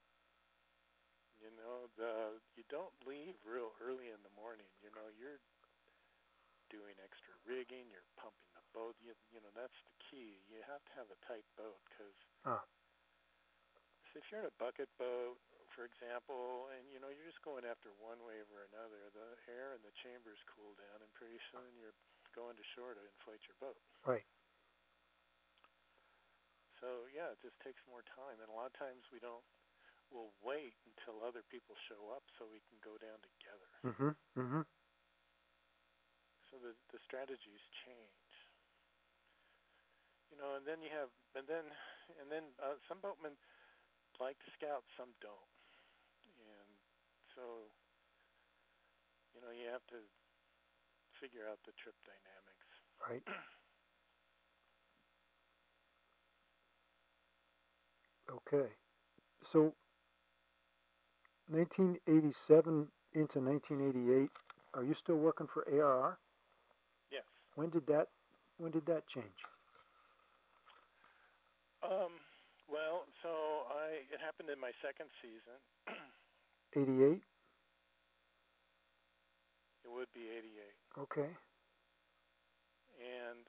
[SPEAKER 2] You don't leave real early in the morning. You're doing extra rigging. You're pumping the boat. That's the key. You have to have a tight boat because if you're in a bucket boat, for example, and you're just going after one wave or another, the air in the chambers cool down, and pretty soon you're going to shore to inflate your boat.
[SPEAKER 1] Right.
[SPEAKER 2] So yeah, it just takes more time, and a lot of times we'll wait until other people show up so we can go down together.
[SPEAKER 1] Mm-hmm. Mm-hmm.
[SPEAKER 2] So the strategies change. And then you have, and then some boatmen like to scout, some don't, and so you have to figure out the trip dynamics.
[SPEAKER 1] Right. Okay. So 1987 into 1988, are you still working for ARR?
[SPEAKER 2] Yes.
[SPEAKER 1] When did that change?
[SPEAKER 2] Well, so it happened in my second season.
[SPEAKER 1] 88?
[SPEAKER 2] It would be 88.
[SPEAKER 1] Okay.
[SPEAKER 2] And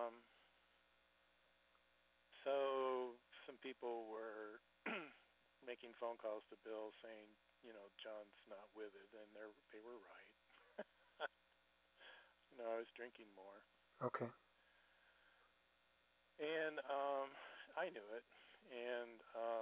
[SPEAKER 2] so some people were making phone calls to Bill saying, John's not with it, and they were right. I was drinking more.
[SPEAKER 1] Okay.
[SPEAKER 2] And I knew it, and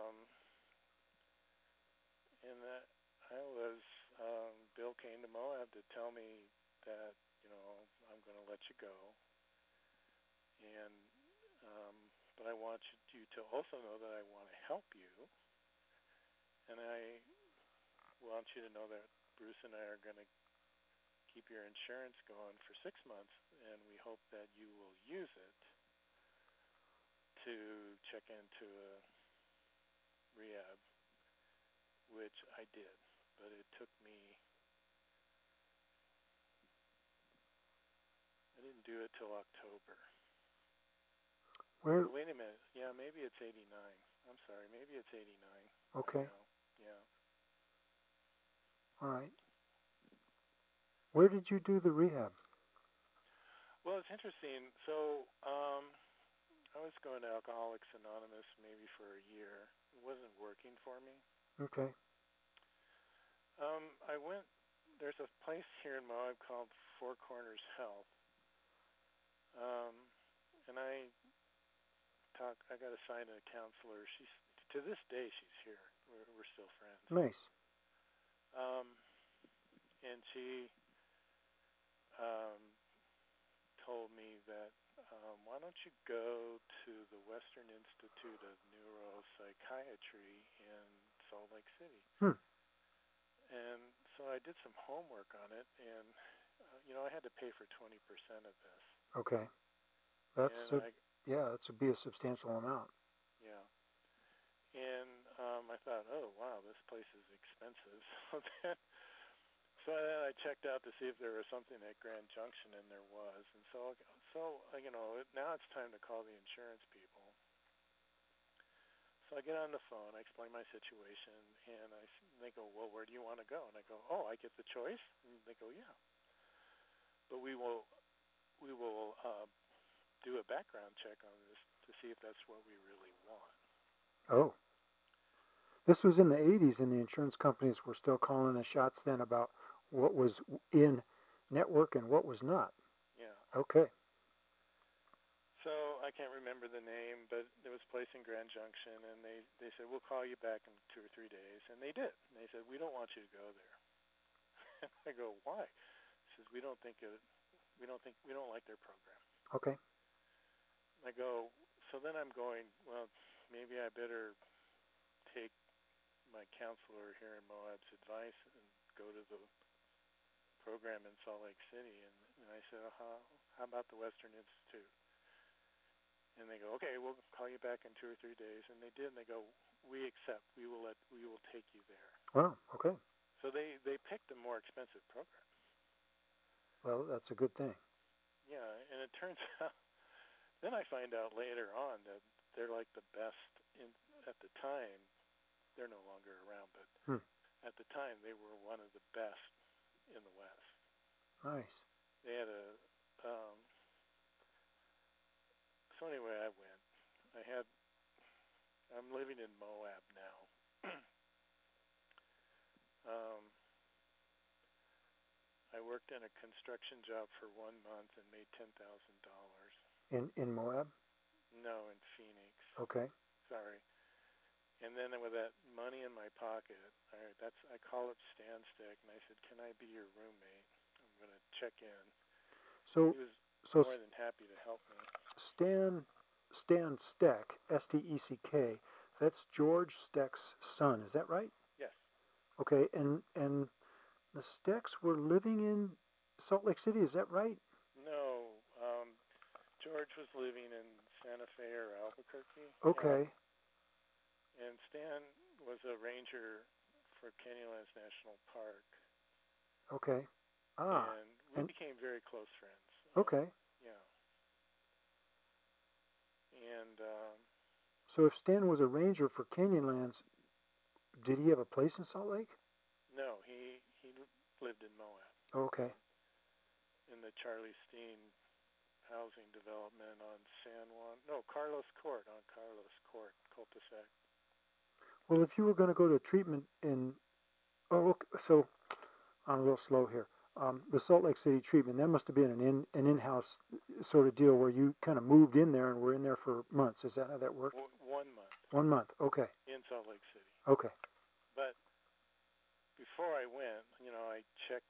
[SPEAKER 2] Bill came to Moab to tell me that I'm going to let you go, and but I want you to also know that I want to help you, and I want you to know that Bruce and I are going to keep your insurance going for 6 months, and we hope that you will use it to check into a rehab, which I did, but it took me, I didn't do it till October.
[SPEAKER 1] Where?
[SPEAKER 2] Wait a minute. Yeah, maybe it's 89. I'm sorry, maybe it's 89.
[SPEAKER 1] Okay.
[SPEAKER 2] Yeah.
[SPEAKER 1] All right. Where did you do the rehab?
[SPEAKER 2] Well, it's interesting. So I was going to Alcoholics Anonymous maybe for a year. It wasn't working for me.
[SPEAKER 1] Okay.
[SPEAKER 2] I went, there's a place here in Moab called Four Corners Health. And I got assigned a counselor. To this day, she's here. We're still friends.
[SPEAKER 1] Nice.
[SPEAKER 2] And she told me that, why don't you go to the Western Institute of Neuropsychiatry in Salt Lake City? And so I did some homework on it, and I had to pay for 20% of this.
[SPEAKER 1] Okay. That would be a substantial amount.
[SPEAKER 2] Yeah. And I thought, oh wow, this place is expensive. So then I checked out to see if there was something at Grand Junction, and there was. And so now it's time to call the insurance people. So I get on the phone, I explain my situation, and they go, well, where do you want to go? And I go, oh, I get the choice? And they go, yeah. But we will do a background check on this to see if that's what we really want.
[SPEAKER 1] Oh. This was in the 80s, and the insurance companies were still calling the shots then about what was in network and what was not.
[SPEAKER 2] Yeah.
[SPEAKER 1] Okay.
[SPEAKER 2] So I can't remember the name, but there was a place in Grand Junction, and they said, we'll call you back in 2 or 3 days, and they did. And they said, we don't want you to go there. I go, why? He says, we don't like their program.
[SPEAKER 1] Okay.
[SPEAKER 2] I go, so then I'm going, well, maybe I better take my counselor here in Moab's advice and go to the program in Salt Lake City. And I said, how about the Western Institute? And they go, okay, we'll call you back in 2 or 3 days. And they did, and they go, we accept. We will take you there.
[SPEAKER 1] Wow, okay.
[SPEAKER 2] So they picked a more expensive program.
[SPEAKER 1] Well, that's a good thing.
[SPEAKER 2] Yeah, and it turns out, then I find out later on that they're like the best at the time. They're no longer around, but at the time they were one of the best in the West.
[SPEAKER 1] Nice.
[SPEAKER 2] They had so anyway, I went. I'm living in Moab now. I worked in a construction job for 1 month and made $10,000.
[SPEAKER 1] In Moab?
[SPEAKER 2] No, in Phoenix.
[SPEAKER 1] Okay.
[SPEAKER 2] Sorry. And then with that money in my pocket, I called up Stan Stick and I said, "Can I be your roommate? I'm going to check in."
[SPEAKER 1] So
[SPEAKER 2] he was more than happy to help me.
[SPEAKER 1] Stan Steck, Steck. That's George Steck's son. Is that right?
[SPEAKER 2] Yes.
[SPEAKER 1] Okay, and the Stecks were living in Salt Lake City. Is that right?
[SPEAKER 2] No, George was living in Santa Fe or Albuquerque.
[SPEAKER 1] Okay.
[SPEAKER 2] Yeah. And Stan was a ranger for Canyonlands National Park.
[SPEAKER 1] Okay.
[SPEAKER 2] And we became very close friends.
[SPEAKER 1] Okay.
[SPEAKER 2] Yeah. And
[SPEAKER 1] so if Stan was a ranger for Canyonlands, did he have a place in Salt Lake?
[SPEAKER 2] No, he lived in Moab.
[SPEAKER 1] Okay.
[SPEAKER 2] In the Charlie Steen housing development on San Juan. No, Carlos Court, on Carlos Court, cul-de-sac.
[SPEAKER 1] Well, if you were going to go to treatment in... Oh, okay, so I'm a little slow here. The Salt Lake City treatment, that must have been an in-house sort of deal where you kind of moved in there and were in there for months. Is that how that worked?
[SPEAKER 2] 1 month.
[SPEAKER 1] 1 month, okay.
[SPEAKER 2] In Salt Lake City.
[SPEAKER 1] Okay.
[SPEAKER 2] But before I went, I checked,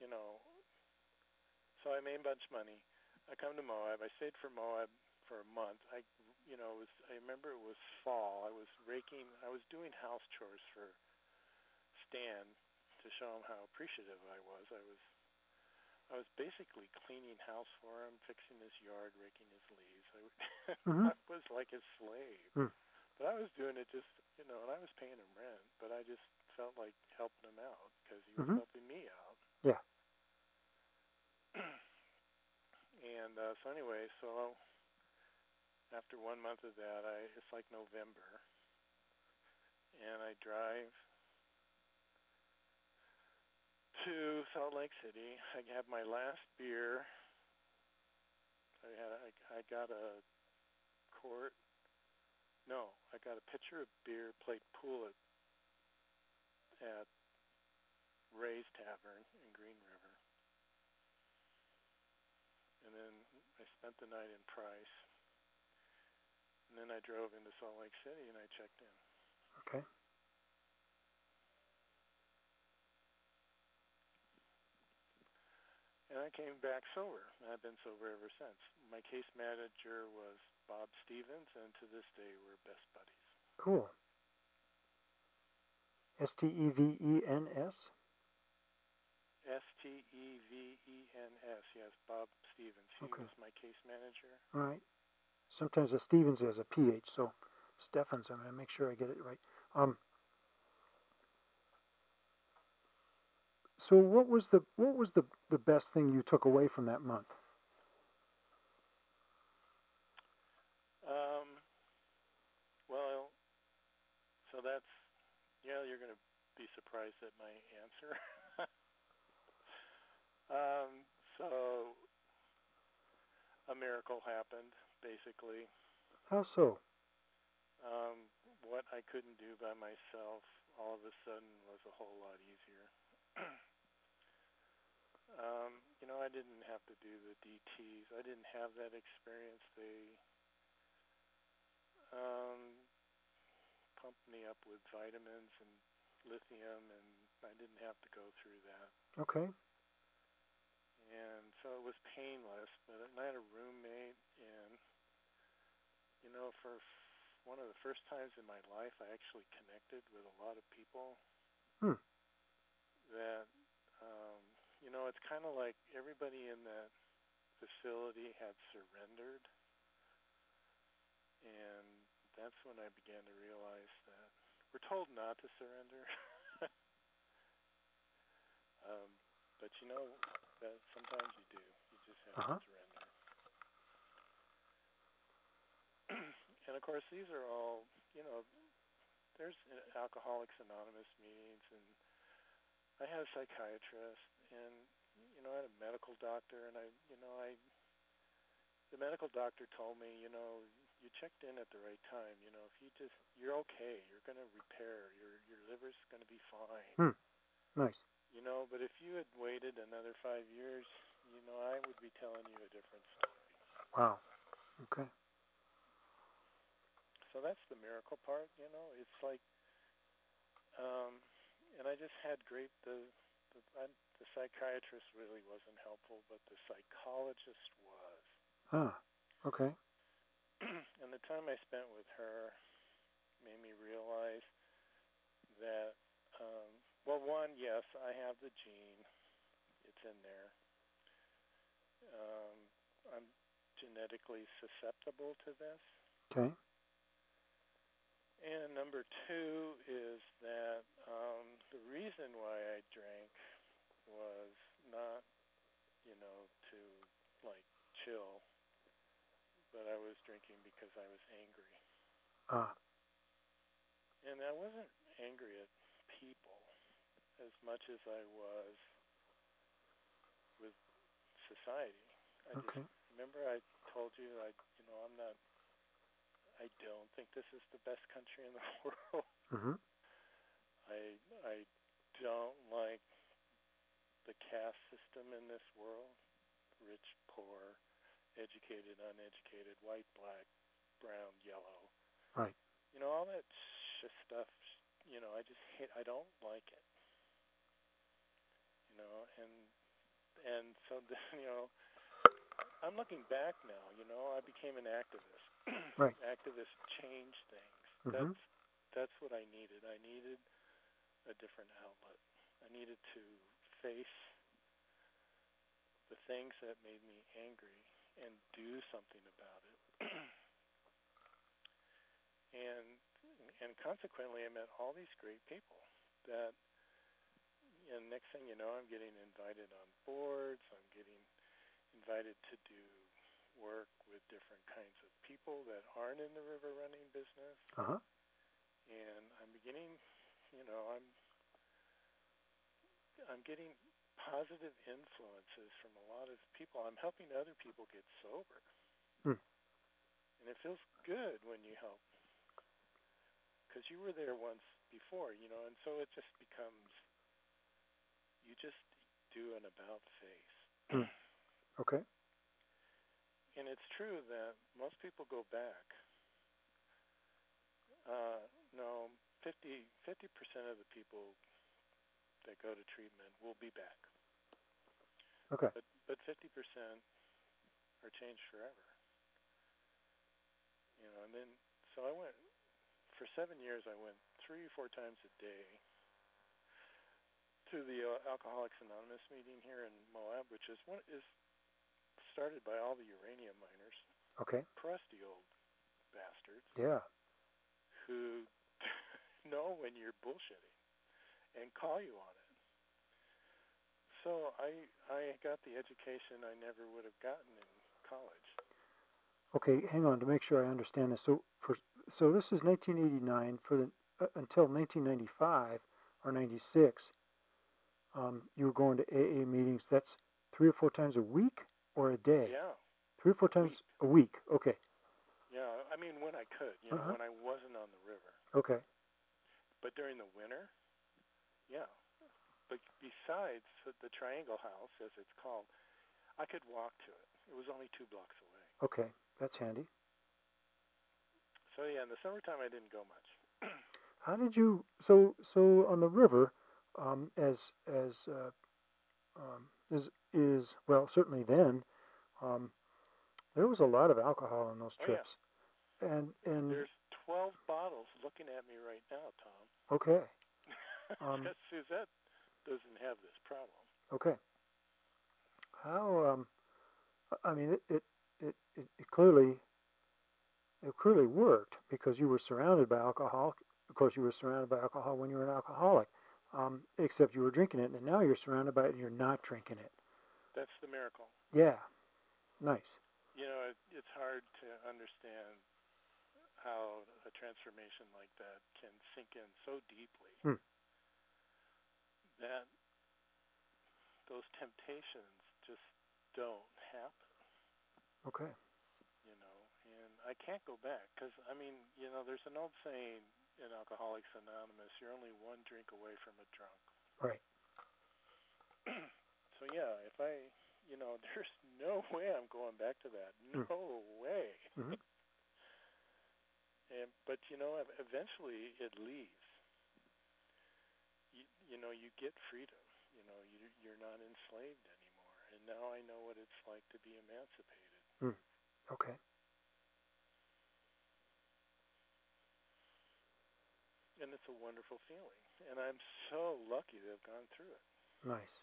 [SPEAKER 2] so I made a bunch of money. I come to Moab. I stayed for Moab for a month. I remember it was fall. I was doing house chores for Stan to show him how appreciative I was. I was basically cleaning house for him, fixing his yard, raking his leaves. I was like his slave. But I was doing it just, and I was paying him rent, but I just felt like helping him out because he was helping me out.
[SPEAKER 1] Yeah.
[SPEAKER 2] And so anyway, after 1 month of that, it's like November, and I drive to Salt Lake City. I have my last beer. I got a quart. No, I got a pitcher of beer. Played pool at Ray's Tavern in Green River, and then I spent the night in Price. And then I drove into Salt Lake City and I checked in.
[SPEAKER 1] Okay.
[SPEAKER 2] And I came back sober. And I've been sober ever since. My case manager was Bob Stevens, and to this day we're best buddies.
[SPEAKER 1] Cool. Stevens?
[SPEAKER 2] Stevens, yes, Bob Stevens. He was my case manager.
[SPEAKER 1] All right. Sometimes the Stevens has a PH, so Steffens, I'm going to make sure I get it right. So what was the best thing you took away from that month?
[SPEAKER 2] Well, so that's, you're going to be surprised at my answer. So a miracle happened, basically.
[SPEAKER 1] How so?
[SPEAKER 2] What I couldn't do by myself all of a sudden was a whole lot easier. I didn't have to do the DTs. I didn't have that experience. They pumped me up with vitamins and lithium, and I didn't have to go through that.
[SPEAKER 1] Okay.
[SPEAKER 2] And so it was painless, but I had a roommate, and, for one of the first times in my life, I actually connected with a lot of people
[SPEAKER 1] Hmm.
[SPEAKER 2] that, it's kind of like everybody in that facility had surrendered, and that's when I began to realize that we're told not to surrender, but that sometimes you do. You just have
[SPEAKER 1] Uh-huh.
[SPEAKER 2] to surrender. And of course, these are all, there's Alcoholics Anonymous meetings, and I had a psychiatrist, and I had a medical doctor, and the medical doctor told me, you checked in at the right time. If you're okay. You're going to repair. Your liver's going to be fine.
[SPEAKER 1] Hmm. Nice.
[SPEAKER 2] But if you had waited another 5 years, I would be telling you a different story.
[SPEAKER 1] Wow. Okay.
[SPEAKER 2] So that's the miracle part. It's like, and I just had the psychiatrist really wasn't helpful, but the psychologist was.
[SPEAKER 1] Ah. Okay.
[SPEAKER 2] And the time I spent with her made me realize that, well, one, yes, I have the gene. It's in there. I'm genetically susceptible to this.
[SPEAKER 1] Okay.
[SPEAKER 2] And number two is that the reason why I drank was not, to, chill, but I was drinking because I was angry.
[SPEAKER 1] Ah.
[SPEAKER 2] And I wasn't angry at people as much as I was with society.
[SPEAKER 1] Okay.
[SPEAKER 2] Remember I told you I don't think this is the best country in the world.
[SPEAKER 1] Mm-hmm.
[SPEAKER 2] I don't like the caste system in this world. Rich, poor, educated, uneducated, white, black, brown, yellow.
[SPEAKER 1] Right.
[SPEAKER 2] All that stuff, I just hate, I don't like it. And so, I'm looking back now, I became an activist.
[SPEAKER 1] Right.
[SPEAKER 2] Activists change things.
[SPEAKER 1] Mm-hmm.
[SPEAKER 2] That's what I needed. I needed a different outlet. I needed to face the things that made me angry and do something about it. and consequently, I met all these great people that, and next thing you know, I'm getting invited on boards. I'm getting invited to do work with different kinds of people that aren't in the river running business.
[SPEAKER 1] Uh-huh.
[SPEAKER 2] And I'm beginning, I'm getting positive influences from a lot of people. I'm helping other people get sober.
[SPEAKER 1] Hmm.
[SPEAKER 2] And it feels good when you help, because you were there once before, and so it just becomes, you just do an about face.
[SPEAKER 1] Hmm. Okay.
[SPEAKER 2] And it's true that most people go back. No, 50% of the people that go to treatment will be back.
[SPEAKER 1] Okay.
[SPEAKER 2] But 50% are changed forever. And then, so I went, for 7 years, I went 3 or 4 times a day to the Alcoholics Anonymous meeting here in Moab, which is started by all the uranium miners.
[SPEAKER 1] Okay.
[SPEAKER 2] Crusty old bastards.
[SPEAKER 1] Yeah.
[SPEAKER 2] Who know when you're bullshitting and call you on it. So I got the education I never would have gotten in college.
[SPEAKER 1] Okay, hang on to make sure I understand this. So this is 1989 for the until 1995 or 96. You were going to AA meetings. That's 3 or 4 times a week or a day?
[SPEAKER 2] Yeah.
[SPEAKER 1] 3 or 4 times a week. Okay.
[SPEAKER 2] Yeah, I mean when I could, when I wasn't on the river.
[SPEAKER 1] Okay.
[SPEAKER 2] But during the winter, yeah. But besides the Triangle House, as it's called, I could walk to it. It was only 2 blocks away.
[SPEAKER 1] Okay, that's handy.
[SPEAKER 2] So yeah, in the summertime I didn't go much.
[SPEAKER 1] How did you? So on the river, is well certainly then, um, there was a lot of alcohol on those
[SPEAKER 2] Oh yeah,
[SPEAKER 1] trips, and
[SPEAKER 2] there's 12 bottles looking at me right now, Tom.
[SPEAKER 1] okay, um,
[SPEAKER 2] Suzette doesn't have this problem.
[SPEAKER 1] okay. How I mean it clearly worked because you were surrounded by alcohol. Of course, you were surrounded by alcohol when you were an alcoholic, except you were drinking it, and now you're surrounded by it and you're not drinking it.
[SPEAKER 2] That's the miracle.
[SPEAKER 1] Yeah, nice.
[SPEAKER 2] You know, it's hard to understand how a transformation like that can sink in so deeply
[SPEAKER 1] Hmm.
[SPEAKER 2] that those temptations just don't happen.
[SPEAKER 1] Okay.
[SPEAKER 2] You know, and I can't go back because I mean, you know, there's an old saying in Alcoholics Anonymous: "You're only one drink away from a drunk."
[SPEAKER 1] Right.
[SPEAKER 2] So yeah, if I, you know, there's no way I'm going back to that.
[SPEAKER 1] Hmm.
[SPEAKER 2] No way.
[SPEAKER 1] Mm-hmm.
[SPEAKER 2] But you know, eventually it leaves. You know, you get freedom. You know, you're not enslaved anymore. And now I know what it's like to be emancipated.
[SPEAKER 1] Hmm. Okay.
[SPEAKER 2] And it's a wonderful feeling. And I'm so lucky to have gone through it.
[SPEAKER 1] Nice.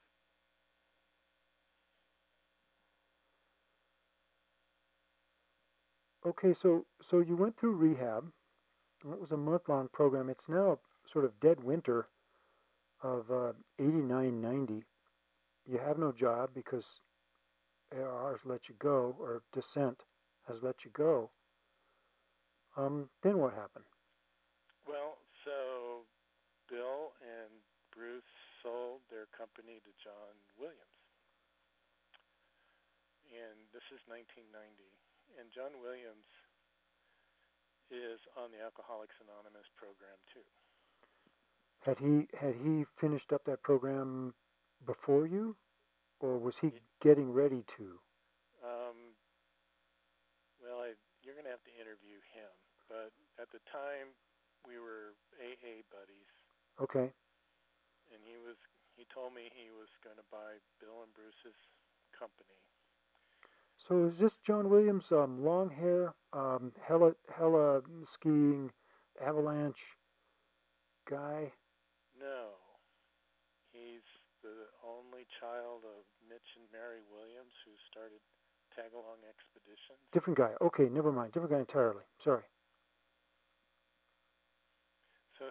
[SPEAKER 1] Okay, so you went through rehab. It was a month-long program. It's now sort of dead winter of 89, 90. You have no job because ARR has let you go, or Dissent has let you go. Then what happened?
[SPEAKER 2] Well, so Bill and Bruce sold their company to John Williams. And this is 1990. And John Williams is on the Alcoholics Anonymous program too.
[SPEAKER 1] Had he finished up that program before you, or was he getting ready to?
[SPEAKER 2] Um, well, you're going to have to interview him. But at the time, we were AA buddies.
[SPEAKER 1] Okay.
[SPEAKER 2] And he told me he was going to buy Bill and Bruce's company.
[SPEAKER 1] So is this John Williams, long hair, hella skiing, avalanche guy?
[SPEAKER 2] No, he's the only child of Mitch and Mary Williams, who started tag-along expeditions.
[SPEAKER 1] Different guy. Okay, never mind. Different guy entirely. Sorry.
[SPEAKER 2] So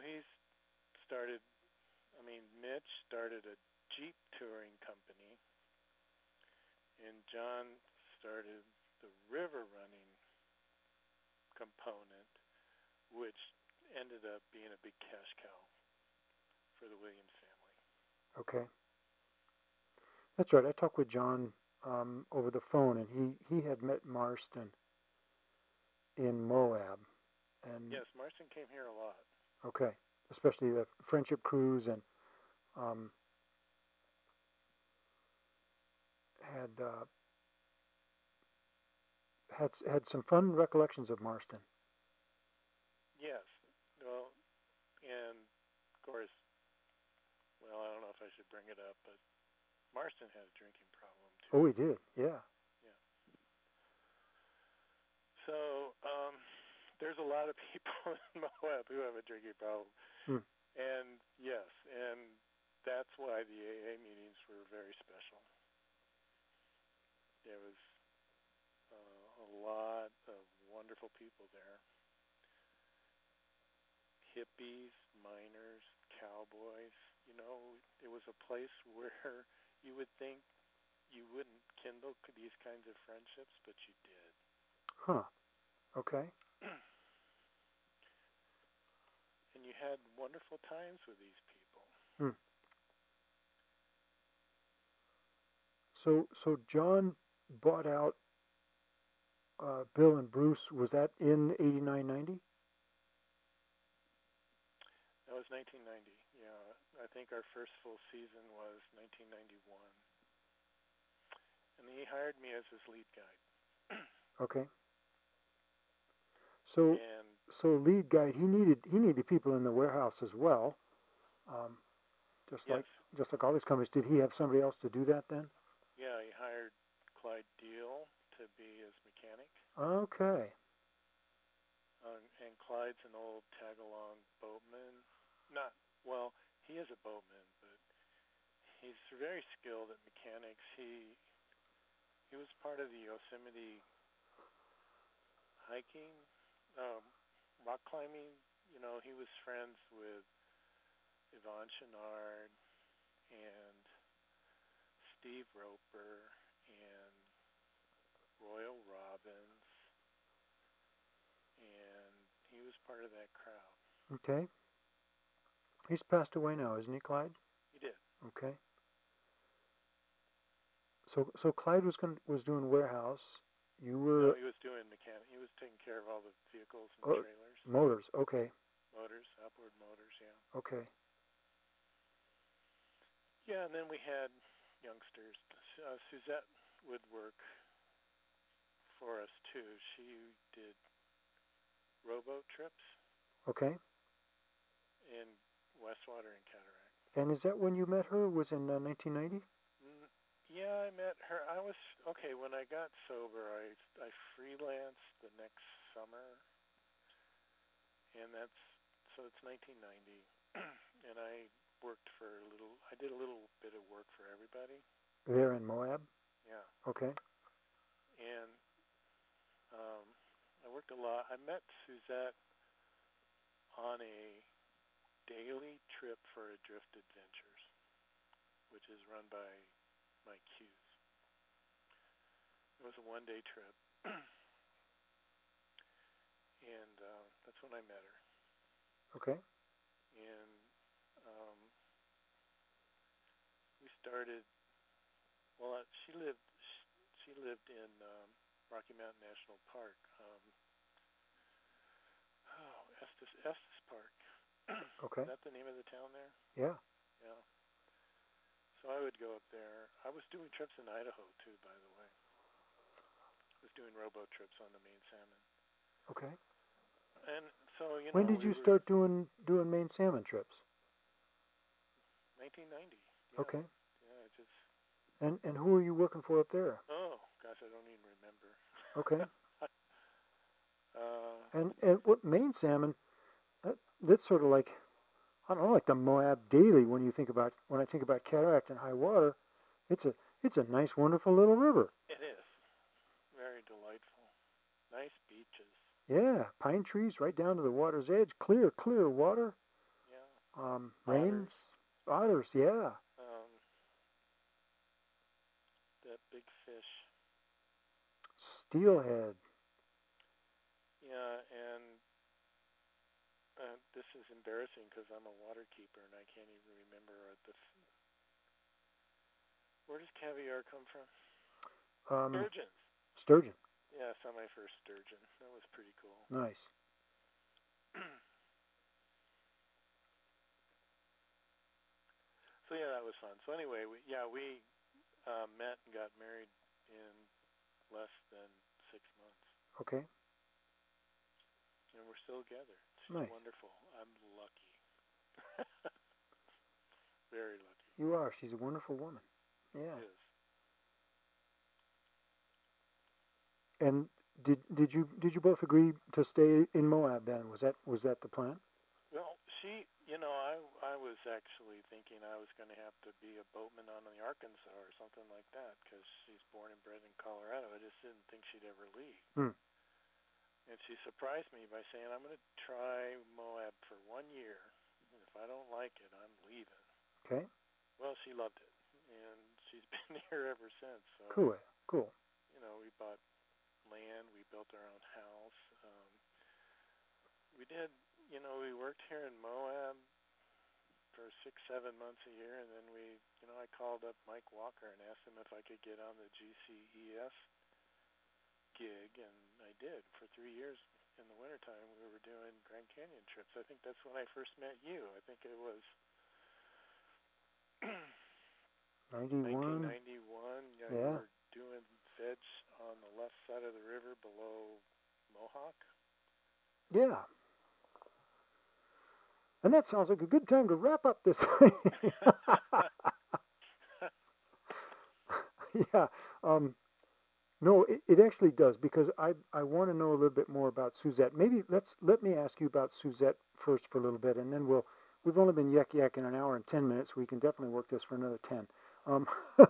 [SPEAKER 2] Mitch started a Jeep touring company, and John started the river running component, which ended up being a big cash cow for the Williams family.
[SPEAKER 1] Okay. That's right. I talked with John over the phone, and he had met Marston in Moab. And
[SPEAKER 2] Yes, Marston came here a lot.
[SPEAKER 1] okay, especially the Friendship Cruise, and had had some fun recollections of Marston.
[SPEAKER 2] Yes. Well, and of course, well, I don't know if I should bring it up, but Marston had a drinking problem too.
[SPEAKER 1] Oh, he did. Yeah.
[SPEAKER 2] Yeah. So there's a lot of people in Moab who have a drinking problem, and yes, and that's why the AA meetings were very special. There was a lot of wonderful people there. Hippies, miners, cowboys. You know, it was a place where you would think you wouldn't kindle these kinds of friendships, but you did.
[SPEAKER 1] Huh. Okay.
[SPEAKER 2] And you had wonderful times with these people.
[SPEAKER 1] So John bought out Bill and Bruce. Was that in 89, 90?
[SPEAKER 2] That was 1990. Yeah, I think our first full season was 1991. And he hired me as his lead guide.
[SPEAKER 1] Okay. So lead guide, he needed people in the warehouse as well, just
[SPEAKER 2] Yes.
[SPEAKER 1] like all these companies. Did he have somebody else to do that then?
[SPEAKER 2] Yeah, he hired Clyde Deal to be his mechanic.
[SPEAKER 1] Okay.
[SPEAKER 2] And Clyde's an old tag-along boatman. Well, he is a boatman, but he's very skilled at mechanics. He was part of the Yosemite hiking, rock climbing. He was friends with Yvon Chouinard and Steve Roper and Royal Robbins, and he was part of that crowd.
[SPEAKER 1] Okay. He's passed away now, isn't he, Clyde?
[SPEAKER 2] He did.
[SPEAKER 1] Okay. So Clyde was doing warehouse. You were.
[SPEAKER 2] No, he was doing mechanic. He was taking care of all the vehicles and trailers.
[SPEAKER 1] Motors. Okay.
[SPEAKER 2] Motors, outboard motors. Yeah.
[SPEAKER 1] Okay.
[SPEAKER 2] Yeah, and then we had youngsters. Suzette would work for us too. She did rowboat trips.
[SPEAKER 1] Okay.
[SPEAKER 2] In Westwater and Cataract.
[SPEAKER 1] And is that when you met her? Was in 1990?
[SPEAKER 2] Yeah, I met her. When I got sober, I freelanced the next summer, and it's 1990, and I worked for I did a little bit of work for everybody.
[SPEAKER 1] There in Moab?
[SPEAKER 2] Yeah.
[SPEAKER 1] Okay.
[SPEAKER 2] And I worked a lot. I met Suzette on a daily trip for Adrift Adventures, which is run by Mike Hughes. It was a one-day trip, and that's when I met her.
[SPEAKER 1] Okay.
[SPEAKER 2] And we started. Well, she lived in Rocky Mountain National Park. Estes Park.
[SPEAKER 1] Okay.
[SPEAKER 2] Is that the name of the town there?
[SPEAKER 1] Yeah.
[SPEAKER 2] Yeah. So I would go up there. I was doing trips in Idaho too, by the way. I was doing rowboat trips on the Maine Salmon.
[SPEAKER 1] Okay.
[SPEAKER 2] And so
[SPEAKER 1] when did you start doing Maine salmon trips?
[SPEAKER 2] 1990. Yeah.
[SPEAKER 1] Okay.
[SPEAKER 2] Yeah, just.
[SPEAKER 1] And who are you working for up there?
[SPEAKER 2] Oh gosh, I don't even remember.
[SPEAKER 1] Okay. And what Maine salmon? That's sort of like, I don't know, like the Moab Daily. When I think about Cataract and high water, it's a nice, wonderful little river.
[SPEAKER 2] It is very delightful. Nice beaches.
[SPEAKER 1] Yeah, pine trees right down to the water's edge. Clear water.
[SPEAKER 2] Yeah.
[SPEAKER 1] Rains, otters. Yeah.
[SPEAKER 2] That big fish.
[SPEAKER 1] Steelhead.
[SPEAKER 2] Yeah, and this is embarrassing because I'm a water keeper and I can't even remember where does caviar come from? Sturgeons.
[SPEAKER 1] Sturgeon.
[SPEAKER 2] Yeah, I saw my first sturgeon. That was pretty cool.
[SPEAKER 1] Nice.
[SPEAKER 2] So yeah, that was fun. So anyway, we met and got married in less than 6 months.
[SPEAKER 1] Okay.
[SPEAKER 2] And we're still together. She's
[SPEAKER 1] nice.
[SPEAKER 2] Wonderful. I'm lucky. Very lucky.
[SPEAKER 1] You are. She's a wonderful woman. Yeah.
[SPEAKER 2] She is.
[SPEAKER 1] And did you both agree to stay in Moab then? Was that the plan?
[SPEAKER 2] Well, I was actually thinking I was going to have to be a boatman on the Arkansas or something like that because she's born and bred in Colorado. I just didn't think she'd ever leave. And she surprised me by saying, I'm going to try Moab for 1 year. And if I don't like it, I'm leaving.
[SPEAKER 1] Okay.
[SPEAKER 2] Well, she loved it. And she's been here ever since. So,
[SPEAKER 1] Cool.
[SPEAKER 2] We bought land. We built our own house. We did, we worked here in Moab for 6-7 months a year. And then I called up Mike Walker and asked him if I could get on the GCES gig, and I did. For 3 years in the wintertime, we were doing Grand Canyon trips. I think that's when I first met you. I think it was
[SPEAKER 1] 91.
[SPEAKER 2] 1991.
[SPEAKER 1] Yeah.
[SPEAKER 2] You were doing veg on the left side of the river below Mohawk.
[SPEAKER 1] Yeah. And that sounds like a good time to wrap up this thing. Yeah. No, it actually does, because I want to know a little bit more about Suzette. Maybe let me ask you about Suzette first for a little bit, and then we've only been yakking an hour and 10 minutes. We can definitely work this for another 10. Um,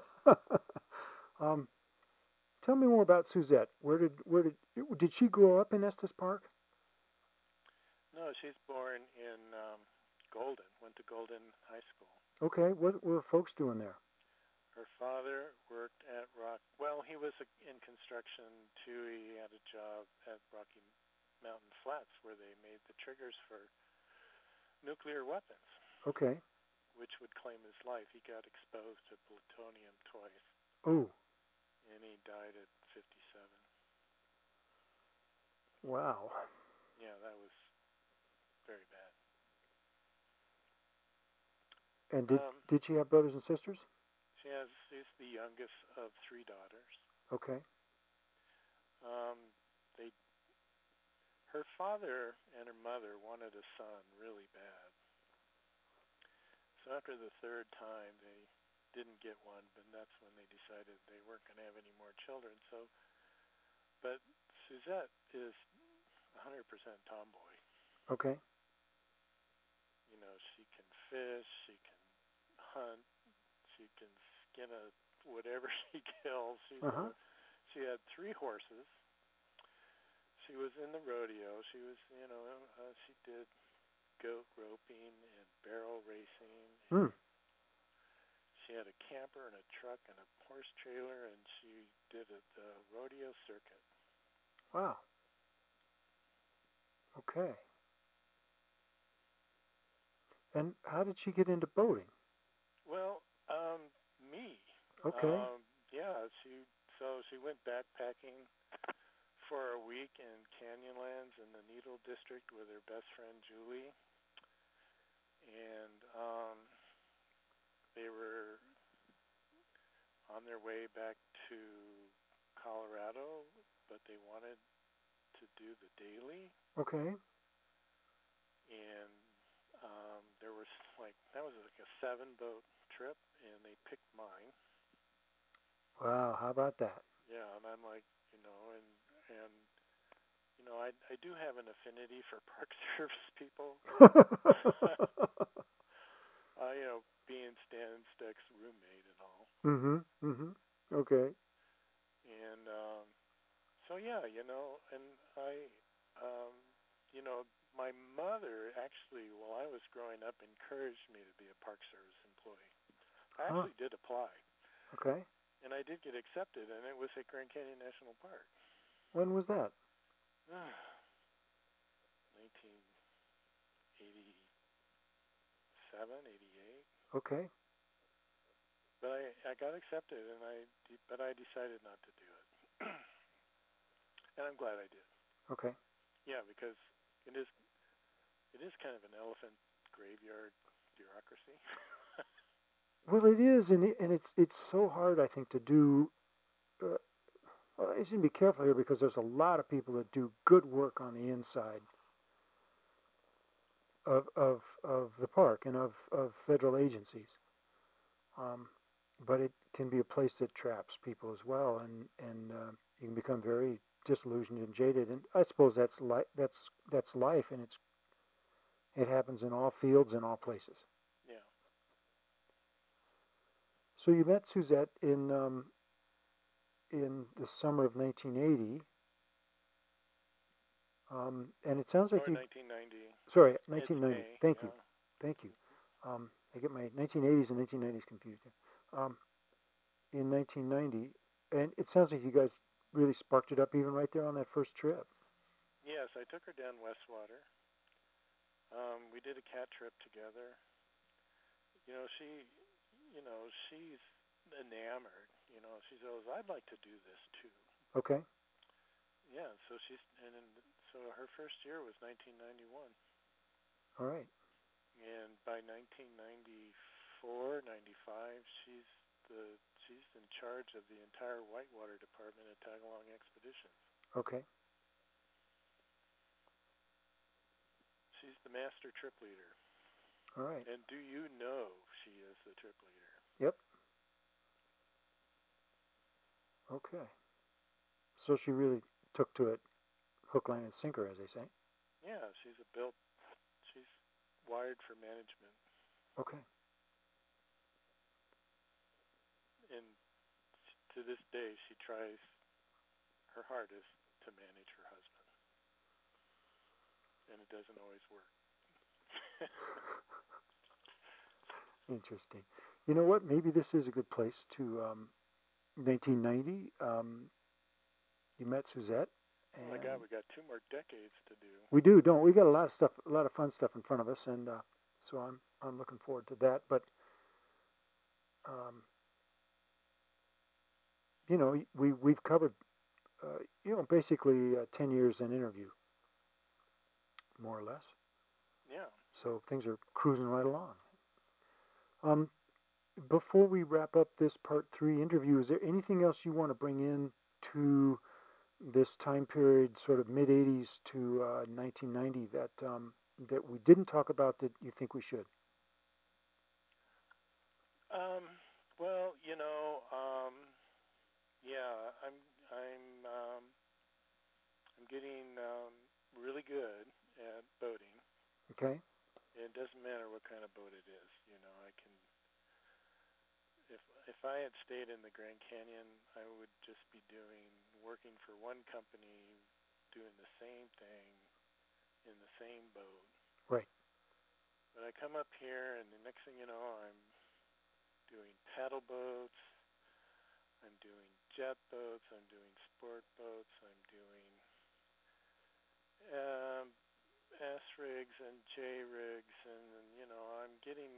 [SPEAKER 1] um, tell me more about Suzette. Did she grow up in Estes Park?
[SPEAKER 2] No, she's born in Golden. Went to Golden High School.
[SPEAKER 1] Okay, what were folks doing there?
[SPEAKER 2] Her father worked at Well, he was in construction too. He had a job at Rocky Mountain Flats where they made the triggers for nuclear weapons,
[SPEAKER 1] Okay.
[SPEAKER 2] which would claim his life. He got exposed to plutonium twice,
[SPEAKER 1] Oh,
[SPEAKER 2] and he died at 57.
[SPEAKER 1] wow.
[SPEAKER 2] Yeah, that was very bad.
[SPEAKER 1] And did she have brothers and sisters?
[SPEAKER 2] She's the youngest of 3 daughters.
[SPEAKER 1] Okay.
[SPEAKER 2] They Her father and her mother wanted a son really bad. So after the 3rd time, they didn't get one, but that's when they decided they weren't going to have any more children. But Suzette is 100% tomboy.
[SPEAKER 1] Okay.
[SPEAKER 2] You know, she can fish, she can hunt, she can skin whatever she kills. She had 3 horses. She was in the rodeo. She was, she did goat roping and barrel racing. And she had a camper and a truck and a horse trailer, and she did the rodeo circuit.
[SPEAKER 1] Wow. Okay. And how did she get into boating?
[SPEAKER 2] Well, me.
[SPEAKER 1] Okay.
[SPEAKER 2] Yeah, she went backpacking for a week in Canyonlands in the Needle District with her best friend Julie, and they were on their way back to Colorado, but they wanted to do the daily.
[SPEAKER 1] Okay.
[SPEAKER 2] And there was that was like a 7-boat trip, and they picked mine.
[SPEAKER 1] Wow, how about that?
[SPEAKER 2] Yeah, and I'm like, I do have an affinity for Park Service people. Being Stan Steck's roommate and all.
[SPEAKER 1] Okay.
[SPEAKER 2] And so yeah, and my mother actually, while I was growing up, encouraged me to be a Park Service employee. I actually did apply.
[SPEAKER 1] Okay.
[SPEAKER 2] And I did get accepted, and it was at Grand Canyon National Park.
[SPEAKER 1] When was that?
[SPEAKER 2] 1987, 88.
[SPEAKER 1] Okay.
[SPEAKER 2] But I got accepted, but I decided not to do it. And I'm glad I did.
[SPEAKER 1] Okay.
[SPEAKER 2] Yeah, because it is kind of an elephant graveyard bureaucracy.
[SPEAKER 1] Well, it is, and it's so hard, I think, to do. I should be careful here, because there's a lot of people that do good work on the inside of the park and of federal agencies. But it can be a place that traps people as well, and you can become very disillusioned and jaded. And I suppose that's life, and it happens in all fields and all places.
[SPEAKER 2] Yeah.
[SPEAKER 1] So you met Suzette in the summer of 1980, and it sounds like
[SPEAKER 2] 1990.
[SPEAKER 1] Sorry, 1990.
[SPEAKER 2] May,
[SPEAKER 1] Thank you. I get my 1980s and 1990s confused here. In 1990, and it sounds like you guys really sparked it up even right there on that first trip.
[SPEAKER 2] Yes, I took her down Westwater. We did a cat trip together. She's enamored. She says, I'd like to do this too.
[SPEAKER 1] Okay.
[SPEAKER 2] Yeah, so so her first year was 1991.
[SPEAKER 1] All right.
[SPEAKER 2] And by 1994, 95, she's in charge of the entire Whitewater Department at Tagalong Expeditions.
[SPEAKER 1] Okay.
[SPEAKER 2] She's the master trip leader.
[SPEAKER 1] All right.
[SPEAKER 2] And do you know she is the trip leader?
[SPEAKER 1] Yep. Okay. So she really took to it hook, line, and sinker, as they say.
[SPEAKER 2] Yeah, she's wired for management.
[SPEAKER 1] Okay.
[SPEAKER 2] And to this day, she tries her hardest to manage her husband. And it doesn't always work.
[SPEAKER 1] Interesting. You know what? Maybe this is a good place to 1990. You met Suzette.
[SPEAKER 2] Oh my God, we got 2 more decades to do.
[SPEAKER 1] We do, don't we? Got a lot of stuff, a lot of fun stuff in front of us, and so I'm looking forward to that. But you know, we've covered basically 10 years in interview, more or less.
[SPEAKER 2] Yeah.
[SPEAKER 1] So things are cruising right along. Before we wrap up this part 3 interview, is there anything else you want to bring in to this time period, sort of mid '80s to 1990, that we didn't talk about that you think we should?
[SPEAKER 2] Well, yeah, I'm getting really good at boating.
[SPEAKER 1] Okay.
[SPEAKER 2] It doesn't matter what kind of boat it is. I can. If I had stayed in the Grand Canyon, I would just be working for one company, doing the same thing in the same boat.
[SPEAKER 1] Right.
[SPEAKER 2] But I come up here, and the next thing you know, I'm doing paddle boats, I'm doing jet boats, I'm doing sport boats, I'm doing S rigs and J rigs, and I'm getting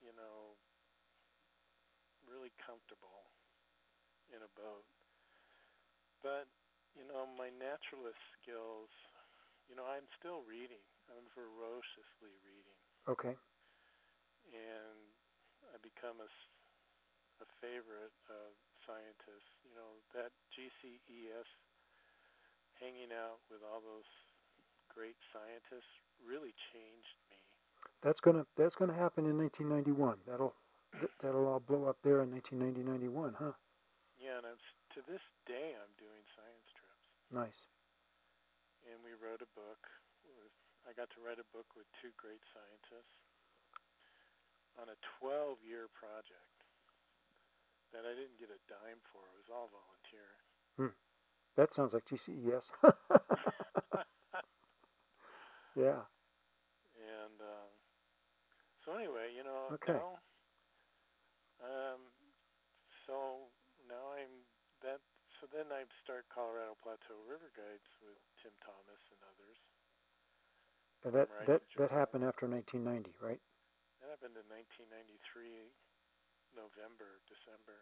[SPEAKER 2] really comfortable in a boat. But my naturalist skills, I'm still reading. I'm ferociously reading.
[SPEAKER 1] Okay.
[SPEAKER 2] And I become a favorite of scientists. That GCES, hanging out with all those great scientists, really changed me.
[SPEAKER 1] That's gonna happen in 1991. That'll all blow up there in 1990-91, huh?
[SPEAKER 2] Yeah, and to this day I'm doing science trips.
[SPEAKER 1] Nice.
[SPEAKER 2] And we wrote a book. I got to write a book with 2 great scientists on a 12-year project that I didn't get a dime for. It was all volunteer.
[SPEAKER 1] That sounds like GCES. Yeah.
[SPEAKER 2] And so anyway,
[SPEAKER 1] Okay.
[SPEAKER 2] Now I'm that. So then I start Colorado Plateau River Guides with Tim Thomas and others.
[SPEAKER 1] And that happened after 1990, right?
[SPEAKER 2] That happened in 1993, November, December.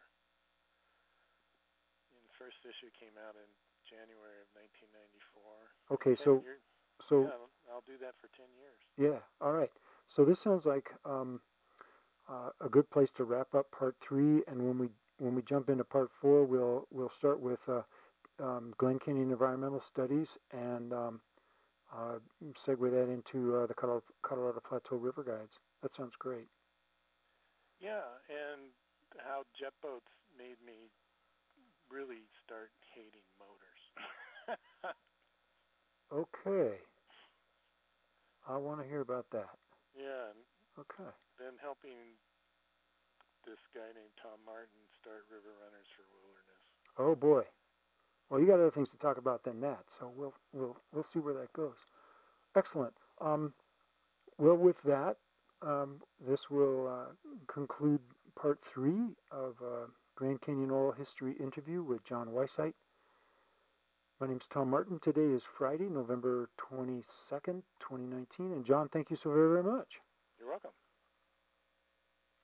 [SPEAKER 2] And the first issue came out in January of 1994.
[SPEAKER 1] Okay, so
[SPEAKER 2] yeah, I'll do that for 10 years.
[SPEAKER 1] Yeah, all right. So this sounds like a good place to wrap up part 3, and when we jump into part 4, we'll start with Glen Canyon Environmental Studies and segue that into the Colorado Plateau River Guides. That sounds great.
[SPEAKER 2] Yeah, and how jet boats made me really start hating motors.
[SPEAKER 1] Okay. I want to hear about that.
[SPEAKER 2] Yeah.
[SPEAKER 1] Okay.
[SPEAKER 2] Then helping this guy named Tom Martin start River Runners for Wilderness.
[SPEAKER 1] Oh boy. Well, you got other things to talk about than that, so we'll see where that goes. Excellent. Well, with that, this will conclude part 3 of Grand Canyon Oral History interview with John Weisheit. My name's Tom Martin. Today is Friday, November 22nd, 2019. And John, thank you so very, very much.